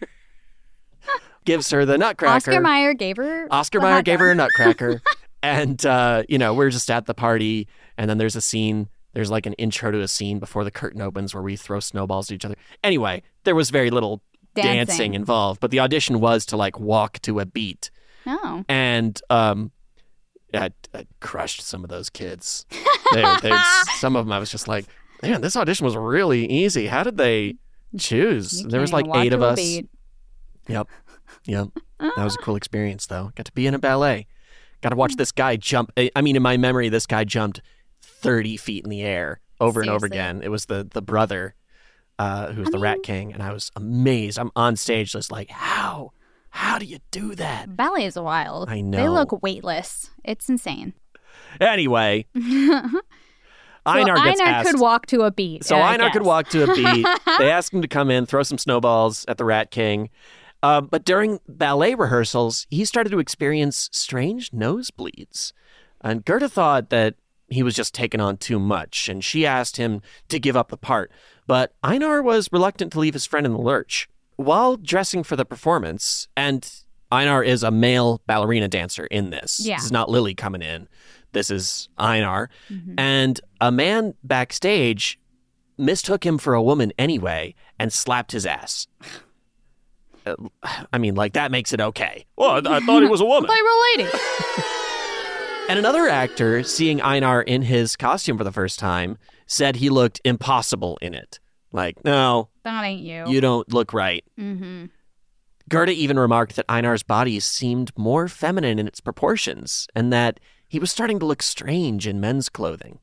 the Nutcracker. Oscar Mayer gave her a Nutcracker, and we're just at the party, and then there's a scene. There's like an intro to a scene before the curtain opens where we throw snowballs at each other. Anyway, there was very little dancing involved, but the audition was to like walk to a beat. Oh. And I crushed some of those kids. Some of them I was just like, man, this audition was really easy. How did they choose? There was like 8 of us. Yep. That was a cool experience, though. Got to be in a ballet. Got to watch this guy jump. I mean, in my memory, this guy jumped 30 feet in the air over and over again. It was the brother who's the Rat King, and I was amazed. I'm on stage just like, how? How do you do that? Ballet is wild. I know. They look weightless. It's insane. Anyway. Einar gets asked. Could walk to a beat. So Einar could walk to a beat. They asked him to come in, throw some snowballs at the Rat King. But during ballet rehearsals, he started to experience strange nosebleeds. And Gerda thought that he was just taking on too much, and she asked him to give up the part. But Einar was reluctant to leave his friend in the lurch. While dressing for the performance, and Einar is a male ballerina dancer in this. Yeah. This is not Lily coming in. This is Einar. Mm-hmm. And a man backstage mistook him for a woman anyway and slapped his ass. I mean, like, that makes it okay. Well, I thought he was a woman. I thought you were a lady. And another actor, seeing Einar in his costume for the first time, said he looked impossible in it. Like, no. That ain't you. You don't look right. Mm-hmm. Gerda even remarked that Einar's body seemed more feminine in its proportions and that he was starting to look strange in men's clothing.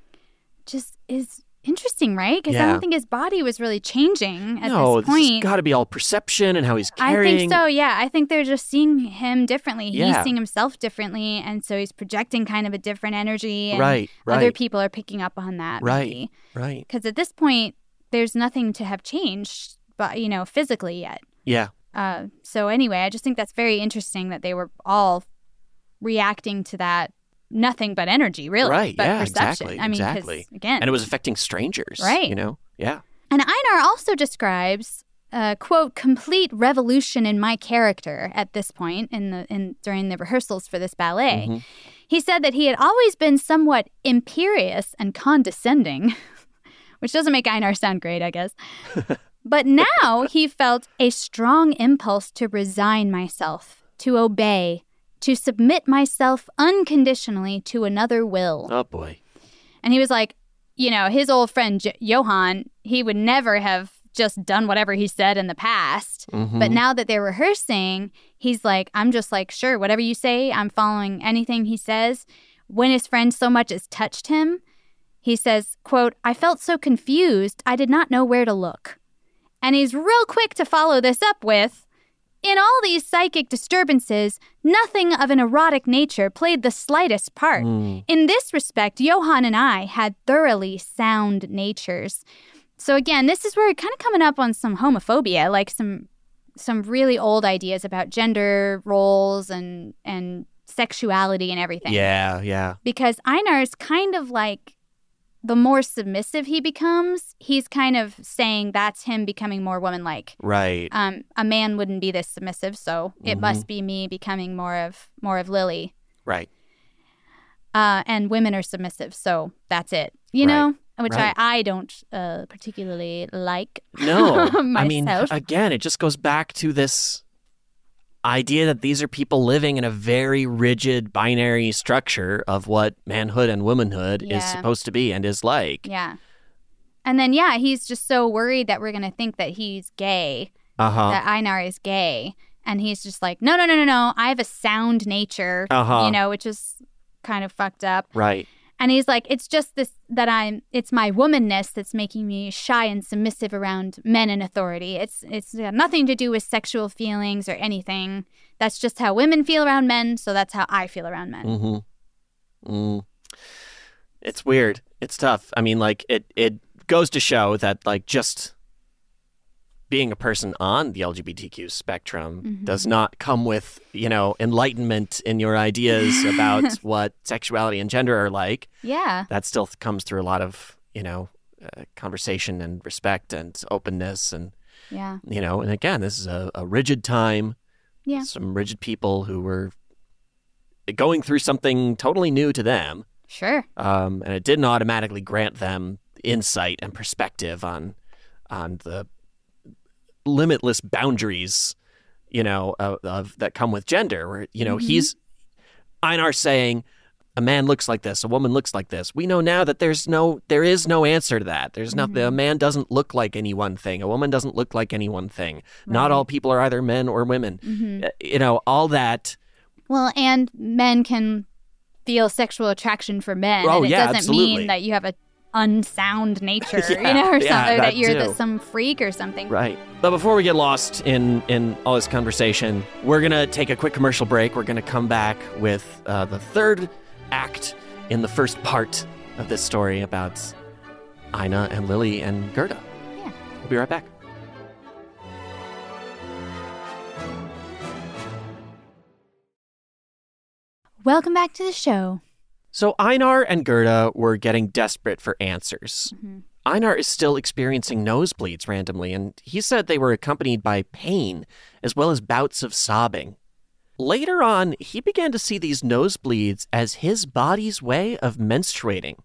Just is interesting, right? Because I don't think his body was really changing at this point. No, it's got to be all perception and how he's carrying. I think so, yeah. I think they're just seeing him differently. He's seeing himself differently, and so he's projecting kind of a different energy. And right. Other people are picking up on that. Right. Because at this point, there's nothing to have changed, but physically yet. Yeah. So anyway, I just think that's very interesting that they were all reacting to that. Nothing but energy, really. Right, but perception. Exactly. I mean, exactly. Again. And it was affecting strangers. Right. Yeah. And Einar also describes, quote, complete revolution in my character at this point during the rehearsals for this ballet. Mm-hmm. He said that he had always been somewhat imperious and condescending, which doesn't make Einar sound great, I guess. But now he felt a strong impulse to resign myself, to obey, to submit myself unconditionally to another will. Oh, boy. And he was like, his old friend Johan, he would never have just done whatever he said in the past. Mm-hmm. But now that they're rehearsing, he's like, I'm just like, sure, whatever you say, I'm following anything he says. When his friend so much as touched him, he says, quote, I felt so confused, I did not know where to look. And he's real quick to follow this up with, in all these psychic disturbances, nothing of an erotic nature played the slightest part. In this respect, Johan and I had thoroughly sound natures. So again, this is where we're kind of coming up on some homophobia, like some really old ideas about gender roles and sexuality and everything. Yeah. Because Einar's kind of like, the more submissive he becomes, he's kind of saying that's him becoming more woman-like. Right. A man wouldn't be this submissive, so it must be me becoming more of Lily. Right. And women are submissive, so that's it. You know? Which I don't particularly like. No. myself. I mean, again, it just goes back to this idea that these are people living in a very rigid binary structure of what manhood and womanhood is supposed to be and is like. Yeah. And then, he's just so worried that we're going to think that he's gay, that Einar is gay. And he's just like, no. I have a sound nature, which is kind of fucked up. Right. And he's like, it's just this, it's my womanness that's making me shy and submissive around men in authority. It's got nothing to do with sexual feelings or anything. That's just how women feel around men, so that's how I feel around men. Mm-hmm. It's weird. It's tough. I mean, like, it goes to show that, like, just being a person on the LGBTQ spectrum does not come with, enlightenment in your ideas about what sexuality and gender are like. Yeah. That still comes through a lot of, conversation and respect and openness. And, and again, this is a rigid time. Yeah. Some rigid people who were going through something totally new to them. Sure. And it didn't automatically grant them insight and perspective on the limitless boundaries, of that come with gender. Where he's Einar saying, a man looks like this, a woman looks like this. We know now that there is no answer to that. There's nothing. A man doesn't look like any one thing. A woman doesn't look like any one thing. Right. Not all people are either men or women. All that. Well, and men can feel sexual attraction for men. Oh, and it doesn't absolutely. mean that you have a unsound nature, or something, that you're some freak or something. Right. But before we get lost in all this conversation, we're going to take a quick commercial break. We're going to come back with the third act in the first part of this story about Ina and Lily and Gerda. Yeah. We'll be right back. Welcome back to the show. So Einar and Gerda were getting desperate for answers. Einar is still experiencing nosebleeds randomly, and he said they were accompanied by pain as well as bouts of sobbing. Later on, he began to see these nosebleeds as his body's way of menstruating.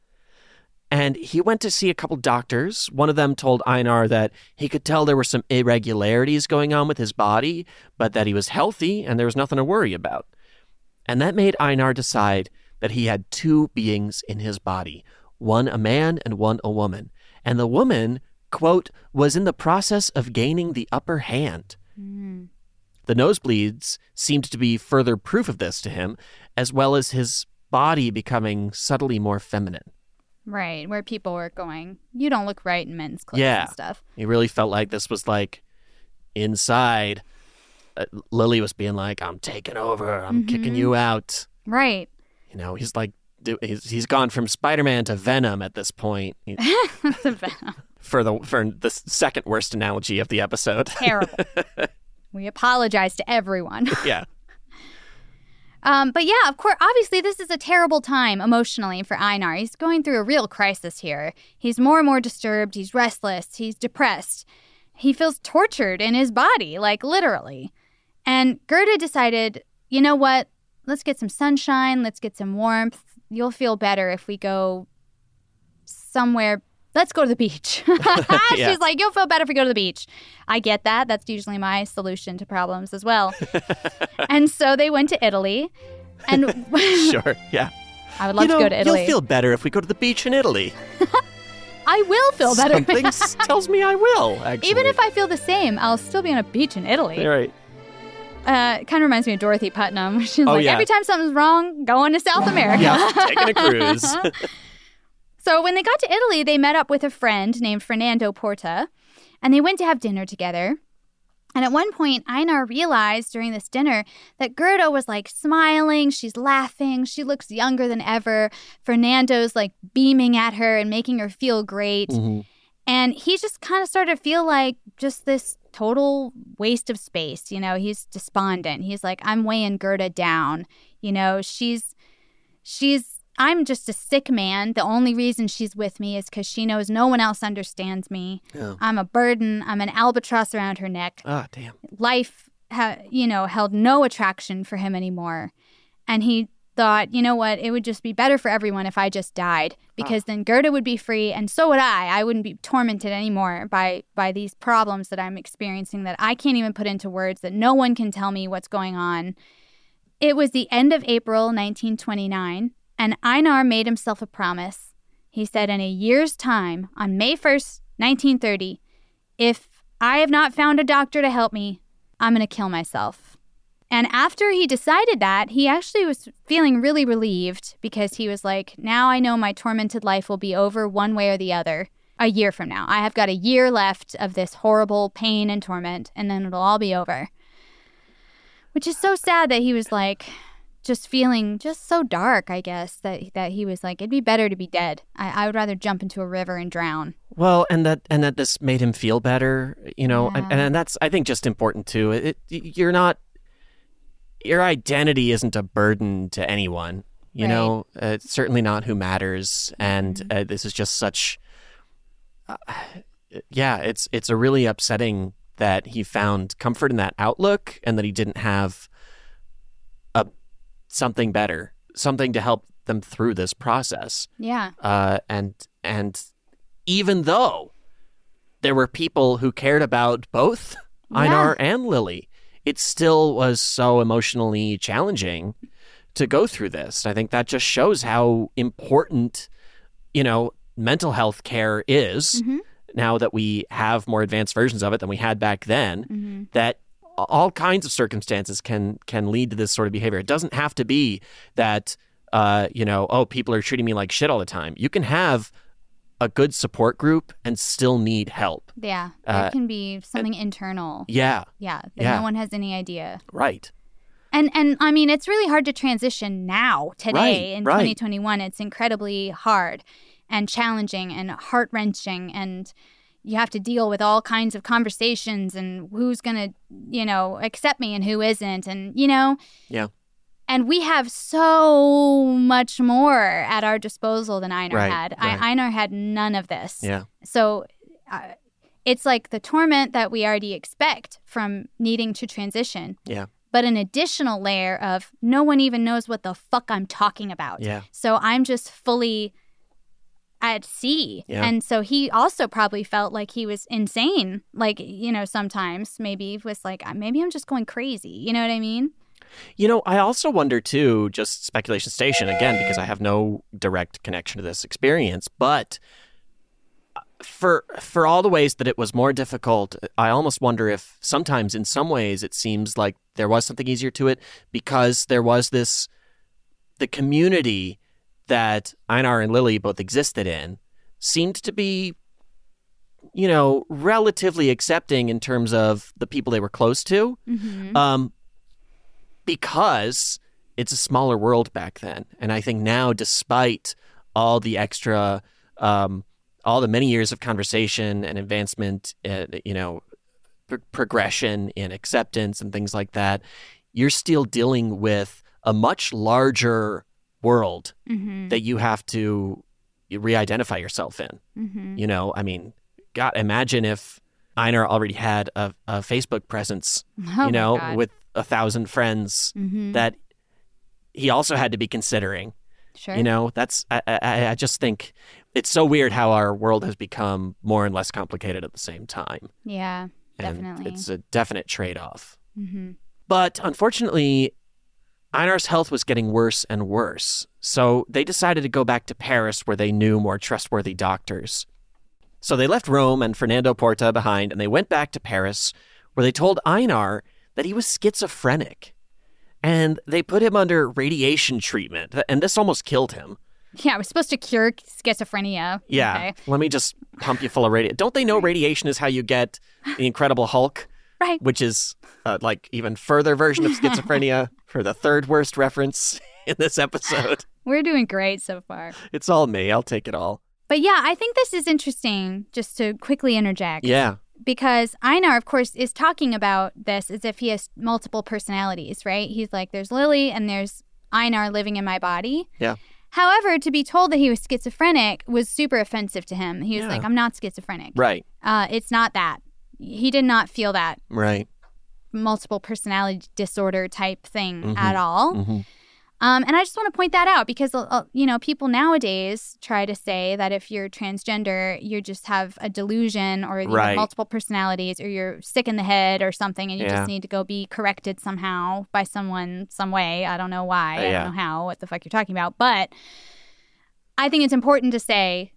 And he went to see a couple doctors. One of them told Einar that he could tell there were some irregularities going on with his body, but that he was healthy and there was nothing to worry about. And that made Einar decide that he had two beings in his body, one a man and one a woman. And the woman, quote, was in the process of gaining the upper hand. The nosebleeds seemed to be further proof of this to him, as well as his body becoming subtly more feminine. Right, where people were going, you don't look right in men's clothes and stuff. He really felt like this was like inside. Lily was being like, I'm taking over, I'm kicking you out. Right. He's like, he's gone from Spider-Man to Venom at this point. Venom. For the second worst analogy of the episode. Terrible. We apologize to everyone. Yeah. But yeah, of course, obviously this is a terrible time emotionally for Einar. He's going through a real crisis here. He's more and more disturbed. He's restless. He's depressed. He feels tortured in his body, like literally. And Gerda decided, you know what? Let's get some sunshine. Let's get some warmth. You'll feel better if we go somewhere. Let's go to the beach. She's like, you'll feel better if we go to the beach. I get that. That's usually my solution to problems as well. And so they went to Italy. And Sure, yeah. I would love to go to Italy. You'll feel better if we go to the beach in Italy. I will feel better. Something tells me I will, actually. Even if I feel the same, I'll still be on a beach in Italy. You're right. It kind of reminds me of Dorothy Putnam. She's every time something's wrong, going to South America. Yeah, taking a cruise. So when they got to Italy, they met up with a friend named Fernando Porta, and they went to have dinner together. And at one point, Einar realized during this dinner that Gerda was like smiling, she's laughing, she looks younger than ever. Fernando's like beaming at her and making her feel great. And he just kind of started to feel like just this total waste of space. He's despondent. He's like, I'm weighing Gerda down. I'm just a sick man. The only reason she's with me is because she knows no one else understands me. Oh. I'm a burden. I'm an albatross around her neck. Oh, damn. Life, held no attraction for him anymore. And he thought, you know what? It would just be better for everyone if I just died, because then Gerda would be free, and so would I. I wouldn't be tormented anymore by these problems that I'm experiencing that I can't even put into words, that no one can tell me what's going on. It was the end of April 1929. And Einar made himself a promise. He said, in a year's time, on May 1st, 1930, if I have not found a doctor to help me, I'm going to kill myself. And after he decided that, he actually was feeling really relieved, because he was like, now I know my tormented life will be over one way or the other a year from now. I have got a year left of this horrible pain and torment, and then it'll all be over. Which is so sad that he was like, just feeling just so dark, I guess, that he was like, it'd be better to be dead. I would rather jump into a river and drown. Well, and that this made him feel better, and that's, I think, just important too. Your identity isn't a burden to anyone, you know. It's certainly not who matters, and this is just such. It's a really upsetting that he found comfort in that outlook, and that he didn't have something better, something to help them through this process. Yeah. And even though there were people who cared about both Einar and Lily, it still was so emotionally challenging to go through this. I think that just shows how important, mental health care is now that we have more advanced versions of it than we had back then, that all kinds of circumstances can lead to this sort of behavior. It doesn't have to be that, people are treating me like shit all the time. You can have a good support group and still need help. Yeah. It can be something internal. Yeah. Yeah. That no one has any idea. Right. And I mean, it's really hard to transition now, today, in 2021. It's incredibly hard and challenging and heart-wrenching, and you have to deal with all kinds of conversations and who's going to, accept me and who isn't, and, Yeah. And we have so much more at our disposal than Einar had. Einar had none of this. Yeah. So it's like the torment that we already expect from needing to transition. Yeah. But an additional layer of no one even knows what the fuck I'm talking about. Yeah. So I'm just fully at sea. Yeah. And so he also probably felt like he was insane. Like, sometimes maybe was like, maybe I'm just going crazy. You know what I mean? I also wonder, too, just speculation station, again, because I have no direct connection to this experience, but for all the ways that it was more difficult, I almost wonder if sometimes in some ways it seems like there was something easier to it because there was the community that Einar and Lily both existed in seemed to be, relatively accepting in terms of the people they were close to. Because it's a smaller world back then. And I think now, despite all the extra, all the many years of conversation and advancement, progression in acceptance and things like that, you're still dealing with a much larger world that you have to re-identify yourself in. I mean, God, imagine if Einar already had a Facebook presence, with 1,000 friends that he also had to be considering. Sure. That's I just think it's so weird how our world has become more and less complicated at the same time. Yeah, and definitely. It's a definite trade-off. But unfortunately, Einar's health was getting worse and worse. So they decided to go back to Paris where they knew more trustworthy doctors. So they left Rome and Fernando Porta behind, and they went back to Paris where they told Einar that he was schizophrenic. And they put him under radiation treatment, and this almost killed him. Yeah, we're supposed to cure schizophrenia. Yeah, okay. Let me just pump you full of radiation. Don't they know radiation is how you get the Incredible Hulk? Right. Which is like even further version of schizophrenia for the third worst reference in this episode. We're doing great so far. It's all me. I'll take it all. But yeah, I think this is interesting, just to quickly interject. Yeah. Because Einar, of course, is talking about this as if he has multiple personalities, right? He's like, there's Lily and there's Einar living in my body. Yeah. However, to be told that he was schizophrenic was super offensive to him. He was like, I'm not schizophrenic. Right. It's not that. He did not feel that. Right. Multiple personality disorder type thing at all. Mm-hmm. And I just want to point that out because, people nowadays try to say that if you're transgender, you just have a delusion or you have multiple personalities or you're sick in the head or something and you just need to go be corrected somehow by someone, some way. I don't know why. I don't know how, what the fuck you're talking about. But I think it's important to say,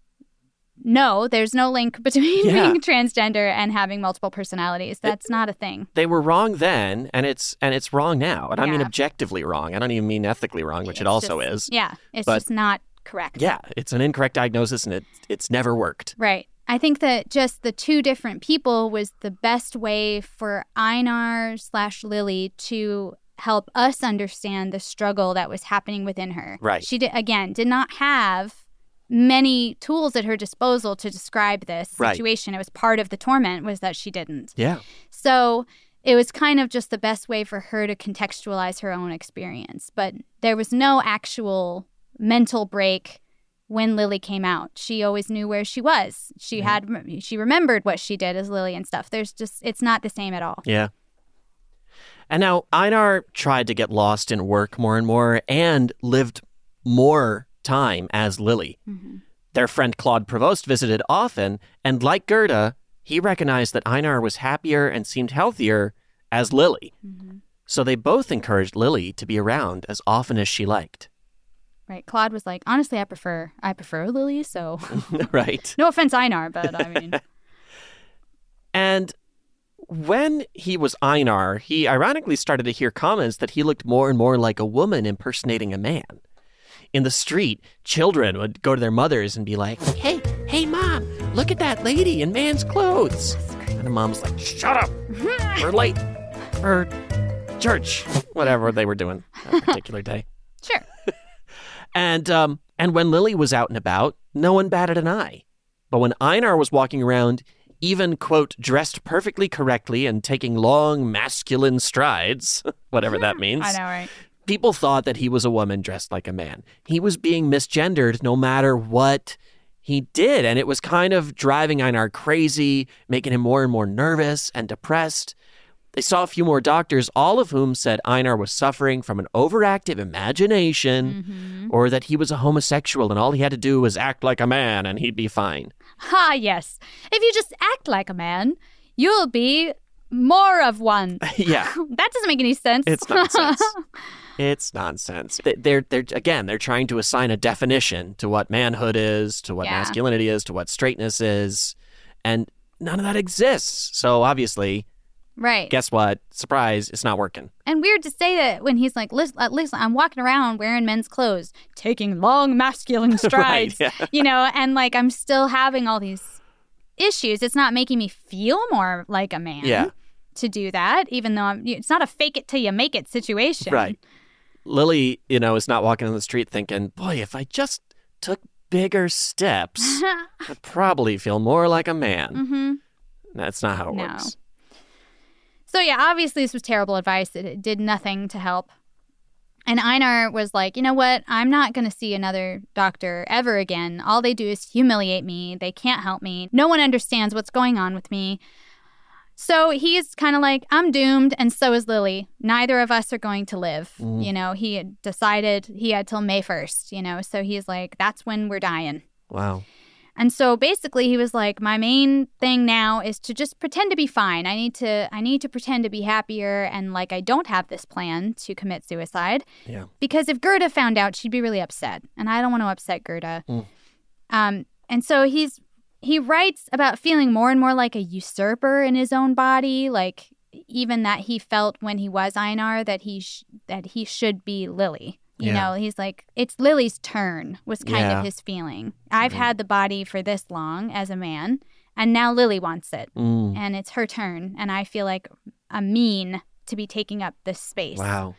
no, there's no link between being transgender and having multiple personalities. That's not a thing. They were wrong then, and it's wrong now. And I mean objectively wrong. I don't even mean ethically wrong, which it also is. Yeah, it's just not correct. Yeah, it's an incorrect diagnosis, and it's never worked. Right. I think that just the two different people was the best way for Einar/Lily to help us understand the struggle that was happening within her. Right. She, did not have many tools at her disposal to describe this situation. It was part of the torment was that she didn't. Yeah. So it was kind of just the best way for her to contextualize her own experience. But there was no actual mental break when Lily came out. She always knew where she was. She remembered what she did as Lily and stuff. It's not the same at all. Yeah. And now Einar tried to get lost in work more and more and lived more time as Lily. Their friend Claude Provost visited often, and like Gerda, he recognized that Einar was happier and seemed healthier as Lily. So they both encouraged Lily to be around as often as she liked. Right. Claude was like, honestly, I prefer Lily, so. Right. No offense, Einar, but I mean. And when he was Einar, he ironically started to hear comments that he looked more and more like a woman impersonating a man. In the street, children would go to their mothers and be like, hey, Mom, look at that lady in man's clothes. And her mom's like, shut up. We're late for church. Whatever they were doing that particular day. Sure. And when Lily was out and about, no one batted an eye. But when Einar was walking around, even, quote, dressed perfectly correctly and taking long masculine strides, whatever that means. I know, right? People thought that he was a woman dressed like a man. He was being misgendered no matter what he did. And it was kind of driving Einar crazy, making him more and more nervous and depressed. They saw a few more doctors, all of whom said Einar was suffering from an overactive imagination or that he was a homosexual and all he had to do was act like a man and he'd be fine. Ha, yes. If you just act like a man, you'll be more of one. Yeah. That doesn't make any sense. It's nonsense. It's nonsense. They're trying to assign a definition to what manhood is, to what masculinity is, to what straightness is, and none of that exists. So obviously, right. Guess what? Surprise, it's not working. And weird to say that when he's like, listen, I'm walking around wearing men's clothes, taking long masculine strides, right, and like I'm still having all these issues. It's not making me feel more like a man to do that, even though it's not a fake it till you make it situation. Right. Lily, is not walking on the street thinking, boy, if I just took bigger steps, I'd probably feel more like a man. Mm-hmm. That's not how it works. So yeah, obviously this was terrible advice. It did nothing to help. And Einar was like, you know what? I'm not going to see another doctor ever again. All they do is humiliate me. They can't help me. No one understands what's going on with me. So he's kind of like, I'm doomed, and so is Lily. Neither of us are going to live. He had decided he had till May 1st, so he's like, that's when we're dying. Wow. And so basically he was like, my main thing now is to just pretend to be fine. I need to pretend to be happier and like I don't have this plan to commit suicide. Yeah. Because if Gerda found out, she'd be really upset. And I don't want to upset Gerda. And so he writes about feeling more and more like a usurper in his own body, like even that he felt when he was Einar that he should be Lily. You know, he's like, it's Lily's turn was kind of his feeling. I've had the body for this long as a man, and now Lily wants it. And it's her turn, and I feel like I'm mean to be taking up this space. Wow.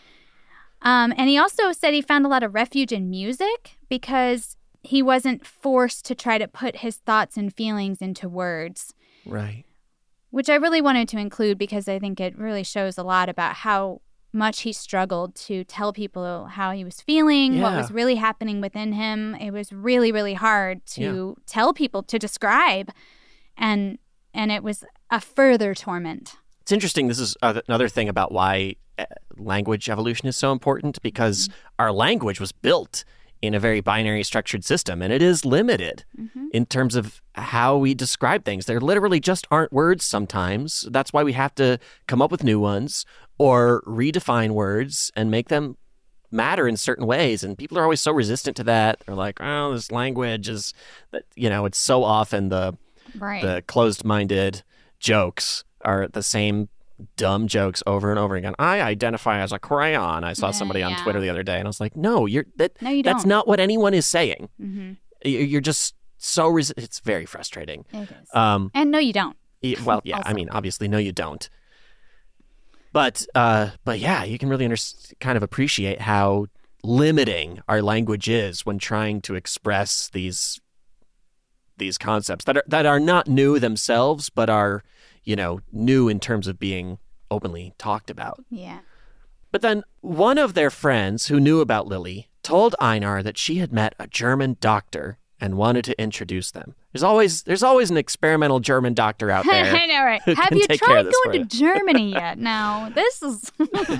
And he also said he found a lot of refuge in music because he wasn't forced to try to put his thoughts and feelings into words. Right. Which I really wanted to include because I think it really shows a lot about how much he struggled to tell people how he was feeling, what was really happening within him. It was really, really hard to tell people, to describe. And it was a further torment. It's interesting. This is another thing about why language evolution is so important, because our language was built in a very binary structured system, and it is limited in terms of how we describe things. There literally just aren't words sometimes. That's why we have to come up with new ones or redefine words and make them matter in certain ways. And people are always so resistant to that. They're like, oh, this language is, it's so often the closed-minded jokes are the same dumb jokes over and over again. I identify as a crayon. I saw somebody on Twitter the other day, and I was like, no, you don't. That's not what anyone is saying. You're just so it's very frustrating. It is. And no, you don't. Well, yeah, I mean, obviously, no, you don't. But yeah, you can really kind of appreciate how limiting our language is when trying to express these concepts that are not new themselves, but are new in terms of being openly talked about. Yeah. But then one of their friends who knew about Lily told Einar that she had met a German doctor and wanted to introduce them. There's always an experimental German doctor out there. I know, right? Have you tried going to Germany yet? No, this is...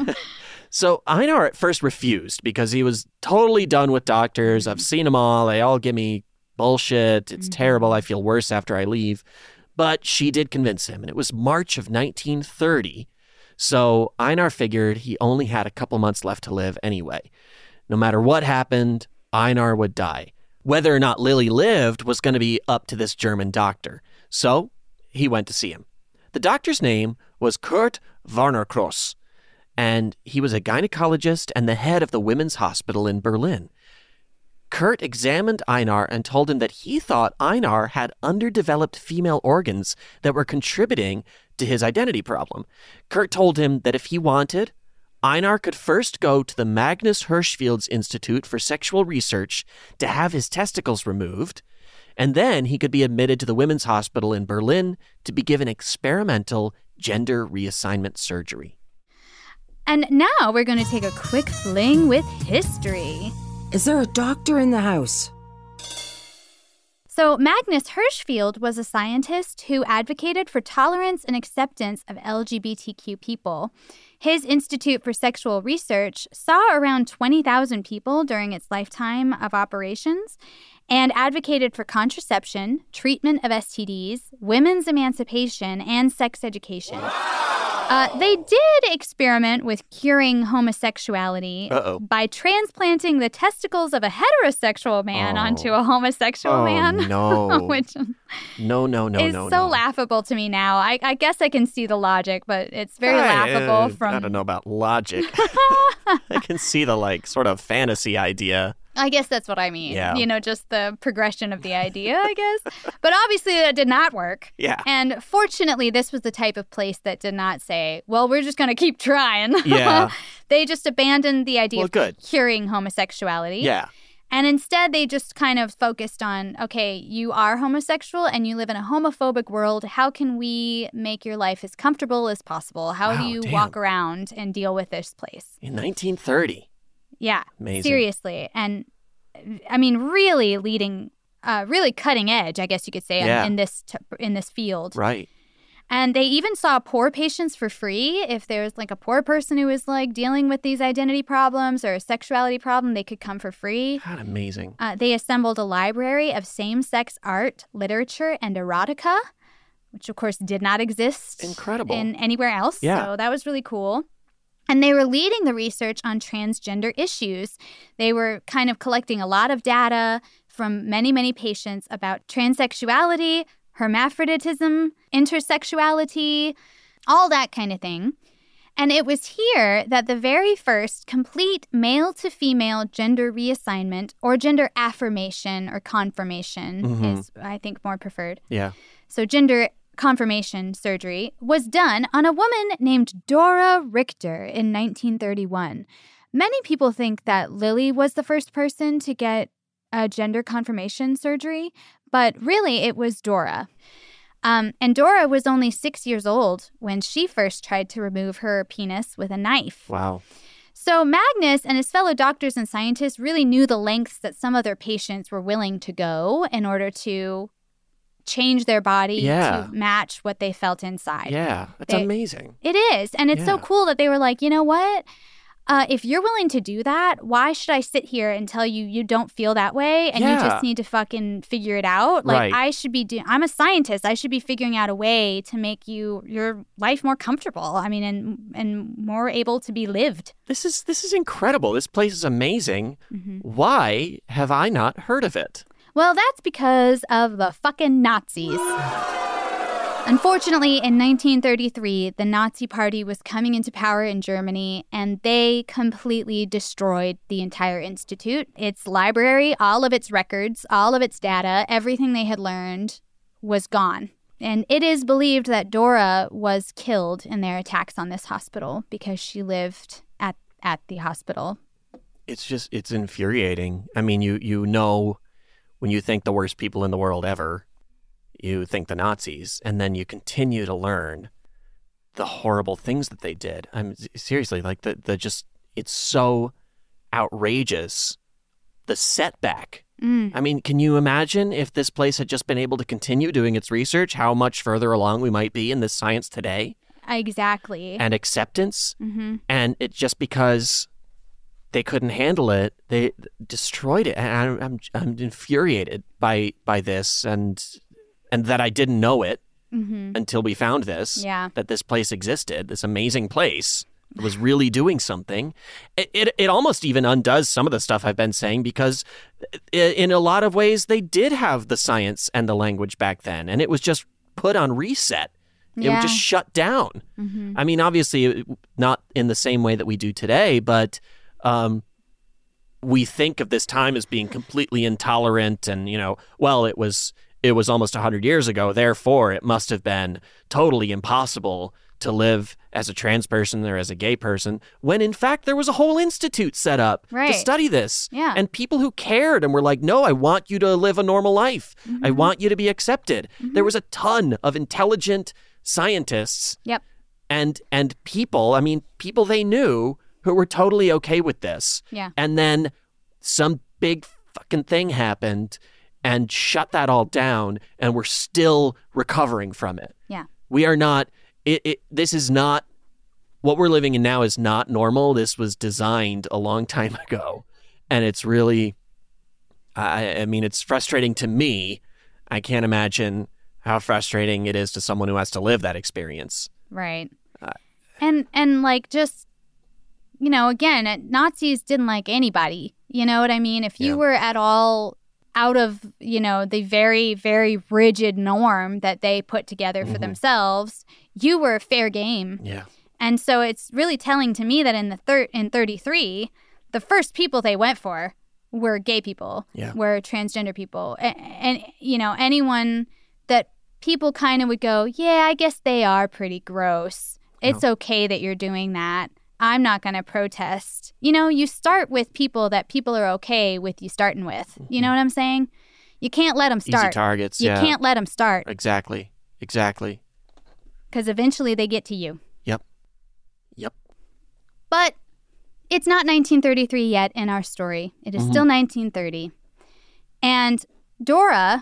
So Einar at first refused because he was totally done with doctors. I've seen them all. They all give me bullshit. It's terrible. I feel worse after I leave. But she did convince him, and it was March of 1930. So Einar figured he only had a couple months left to live anyway. No matter what happened, Einar would die. Whether or not Lily lived was going to be up to this German doctor. So he went to see him. The doctor's name was Kurt Warnerkross, and he was a gynecologist and the head of the women's hospital in Berlin. Kurt examined Einar and told him that he thought Einar had underdeveloped female organs that were contributing to his identity problem. Kurt told him that if he wanted, Einar could first go to the Magnus Hirschfeld's Institute for Sexual Research to have his testicles removed, and then he could be admitted to the women's hospital in Berlin to be given experimental gender reassignment surgery. And now we're going to take a quick fling with history. Is there a doctor in the house? So Magnus Hirschfeld was a scientist who advocated for tolerance and acceptance of LGBTQ people. His Institute for Sexual Research saw around 20,000 people during its lifetime of operations and advocated for contraception, treatment of STDs, women's emancipation, and sex education. They did experiment with curing homosexuality by transplanting the testicles of a heterosexual man onto a homosexual man. No. Which No. is so laughable to me now. I guess I can see the logic, but it's very laughable from... I don't know about logic. I can see the, sort of fantasy idea. I guess that's what I mean. Yeah. Just the progression of the idea, I guess. But obviously that did not work. Yeah. And fortunately, this was the type of place that did not say, well, we're just going to keep trying. Yeah. They just abandoned the idea of good. curing homosexuality. Yeah. And instead, they just kind of focused on, okay, you are homosexual and you live in a homophobic world. How can we make your life as comfortable as possible? How do you walk around and deal with this place? In 1930. Yeah, amazing. Seriously. And I mean, really leading, really cutting edge, I guess you could say, in this field. Right. And they even saw poor patients for free. If there's a poor person who was dealing with these identity problems or a sexuality problem, they could come for free. God, amazing. They assembled a library of same-sex art, literature, and erotica, which of course did not exist in anywhere else. Yeah. So that was really cool. And they were leading the research on transgender issues. They were kind of collecting a lot of data from many, many patients about transsexuality, hermaphroditism, intersexuality, all that kind of thing. And it was here that the very first complete male-to-female gender reassignment or gender affirmation or confirmation is, I think, more preferred. Yeah. So gender confirmation surgery was done on a woman named Dora Richter in 1931. Many people think that Lily was the first person to get a gender confirmation surgery, but really it was Dora. And Dora was only 6 years old when she first tried to remove her penis with a knife. Wow. So Magnus and his fellow doctors and scientists really knew the lengths that some of their patients were willing to go in order to change their body to match what they felt inside. Yeah, that's amazing. It is. And it's so cool that they were like, you know what? If you're willing to do that, why should I sit here and tell you you don't feel that way and you just need to fucking figure it out? I should be I'm a scientist. I should be figuring out a way to make your life more comfortable. I mean, and more able to be lived. This is incredible. This place is amazing. Mm-hmm. Why have I not heard of it? Well, that's because of the fucking Nazis. Unfortunately, in 1933, the Nazi Party was coming into power in Germany, and they completely destroyed the entire institute. Its library, all of its records, all of its data, everything they had learned was gone. And it is believed that Dora was killed in their attacks on this hospital because she lived at the hospital. It's infuriating. I mean, you know, when you think the worst people in the world ever, you think the Nazis, and then you continue to learn the horrible things that they did. I'm seriously it's so outrageous, the setback. I mean, can you imagine if this place had just been able to continue doing its research, how much further along we might be in this science today? Exactly. And acceptance. Mm-hmm. And it just because they couldn't handle it, they destroyed it. And I'm infuriated by this and that I didn't know it. until we found this, Yeah. that this place existed, this amazing place. It was really doing something. It almost even undoes some of the stuff I've been saying, because in a lot of ways they did have the science and the language back then, and it was just put on reset. It was just shut down. I mean, obviously not in the same way that we do today, but we think of this time as being completely intolerant and, well, it was almost 100 years ago, therefore it must have been totally impossible to live as a trans person or as a gay person, when in fact there was a whole institute set up to study this. Yeah. And people who cared and were like, no, I want you to live a normal life. I want you to be accepted. There was a ton of intelligent scientists Yep. and people they knew who were totally okay with this. Yeah. And then some big fucking thing happened and shut that all down, and we're still recovering from it. Yeah. We are not... This is not, what we're living in now is not normal. This was designed a long time ago. And it's really, I mean, it's frustrating to me. I can't imagine how frustrating it is to someone who has to live that experience. Right. And like, just, again, Nazis didn't like anybody. You know what I mean? If you were at all out of, the very, very rigid norm that they put together for themselves, you were fair game. Yeah. And so it's really telling to me that in 33, the first people they went for were gay people, were transgender people. And anyone that people kind of would go, yeah, I guess they are pretty gross. It's okay that you're doing that. I'm not going to protest. You start with people that people are okay with you starting with. You know what I'm saying? You can't let them start. Easy targets, You can't let them start. Exactly. Because eventually they get to you. Yep. But it's not 1933 yet in our story. It is still 1930. And Dora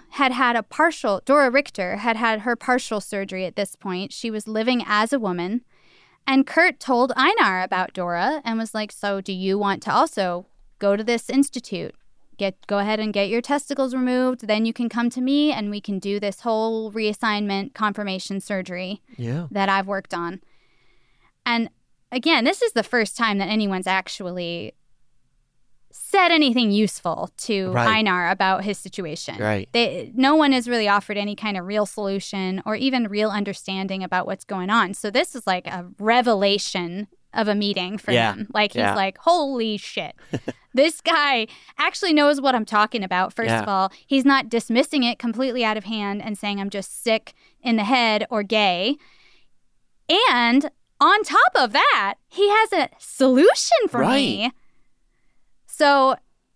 Richter had her partial surgery at this point. She was living as a woman. And Kurt told Einar about Dora and was like, so do you want to also go to this institute? Go ahead and get your testicles removed. Then you can come to me and we can do this whole reassignment confirmation surgery that I've worked on. And again, this is the first time that anyone's actually said anything useful to Einar about his situation. Right. No one has really offered any kind of real solution or even real understanding about what's going on. So this is like a revelation of a meeting for him. Like, he's like, holy shit. This guy actually knows what I'm talking about, first of all. He's not dismissing it completely out of hand and saying I'm just sick in the head or gay. And on top of that, he has a solution for me. So,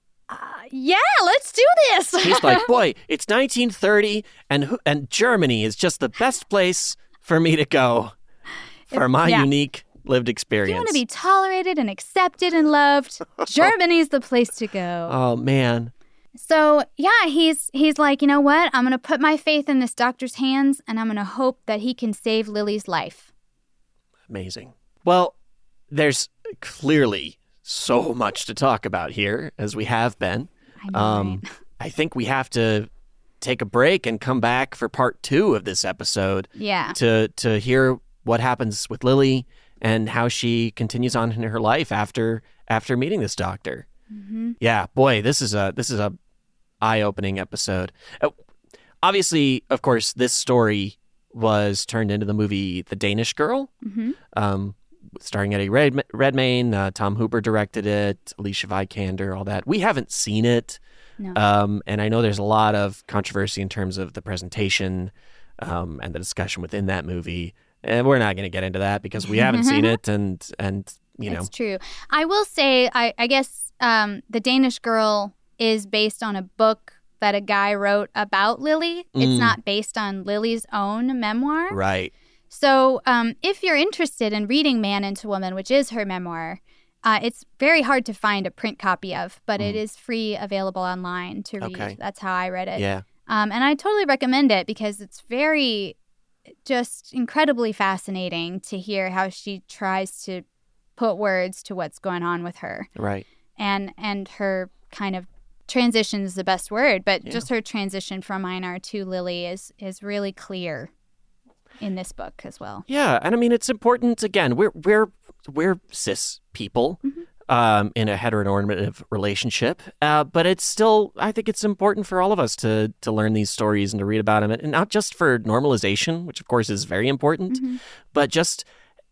let's do this. He's like, boy, it's 1930, and Germany is just the best place for me to go for my unique lived experience. If you want to be tolerated and accepted and loved, Germany's the place to go. Oh, man. So, he's like, you know what? I'm going to put my faith in this doctor's hands, and I'm going to hope that he can save Lily's life. Amazing. Well, there's clearly so much to talk about here, as we have been. I know, right? I think we have to take a break and come back for part 2 of this episode. Yeah. To hear what happens with Lily and how she continues on in her life after meeting this doctor. Mm-hmm. Yeah, boy, this is a eye-opening episode. Obviously, of course, this story was turned into the movie The Danish Girl, starring Eddie Redmayne. Tom Hooper directed it, Alicia Vikander, all that. We haven't seen it, no. And I know there's a lot of controversy in terms of the presentation and the discussion within that movie. And we're not going to get into that because we haven't seen it, and you know. It's true. I will say, I guess The Danish Girl is based on a book that a guy wrote about Lily. It's not based on Lily's own memoir. Right. So if you're interested in reading Man into Woman, which is her memoir, it's very hard to find a print copy of, but it is free, available online to read. Okay. That's how I read it. Yeah. And I totally recommend it because it's very, just incredibly fascinating to hear how she tries to put words to what's going on with her. Right. And her kind of transition is the best word, but just her transition from Einar to Lily is really clear. in this book as well. Yeah, and I mean, it's important. Again, we're cis people in a heteronormative relationship, but it's still, I think it's important for all of us to learn these stories and to read about them, and not just for normalization, which of course is very important, but just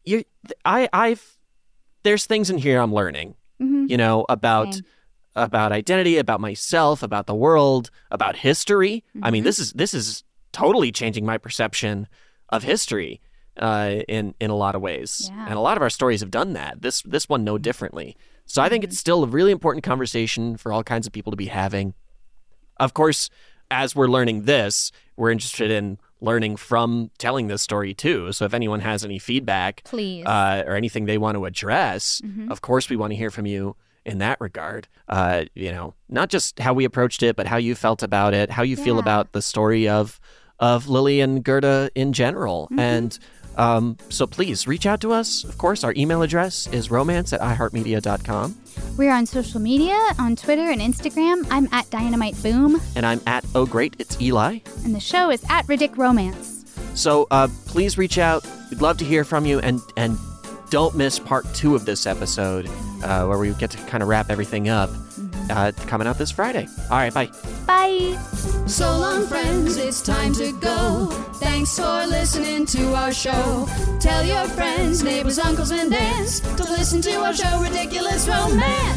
there's things in here I'm learning, about identity, about myself, about the world, about history. I mean, this is totally changing my perception of history in a lot of ways. Yeah. And a lot of our stories have done that. This one no differently. So I think it's still a really important conversation for all kinds of people to be having. Of course, as we're learning this, we're interested in learning from telling this story too. So if anyone has any feedback, please, or anything they want to address, of course we want to hear from you in that regard. Not just how we approached it, but how you felt about it, how you feel about the story of Lily and Gerda in general. And so please reach out to us. Of course, our email address is romance@iheartmedia.com. We're on social media, on Twitter and Instagram. I'm at DynamiteBoom. And I'm at Oh Great, it's Eli. And the show is at Ridic Romance. So please reach out. We'd love to hear from you. And don't miss part 2 of this episode, where we get to kind of wrap everything up, coming out this Friday. All right, bye. Bye. So long, friends, it's time to go. Thanks for listening to our show. Tell your friends, neighbors, uncles, and aunts to listen to our show, Ridiculous Romance.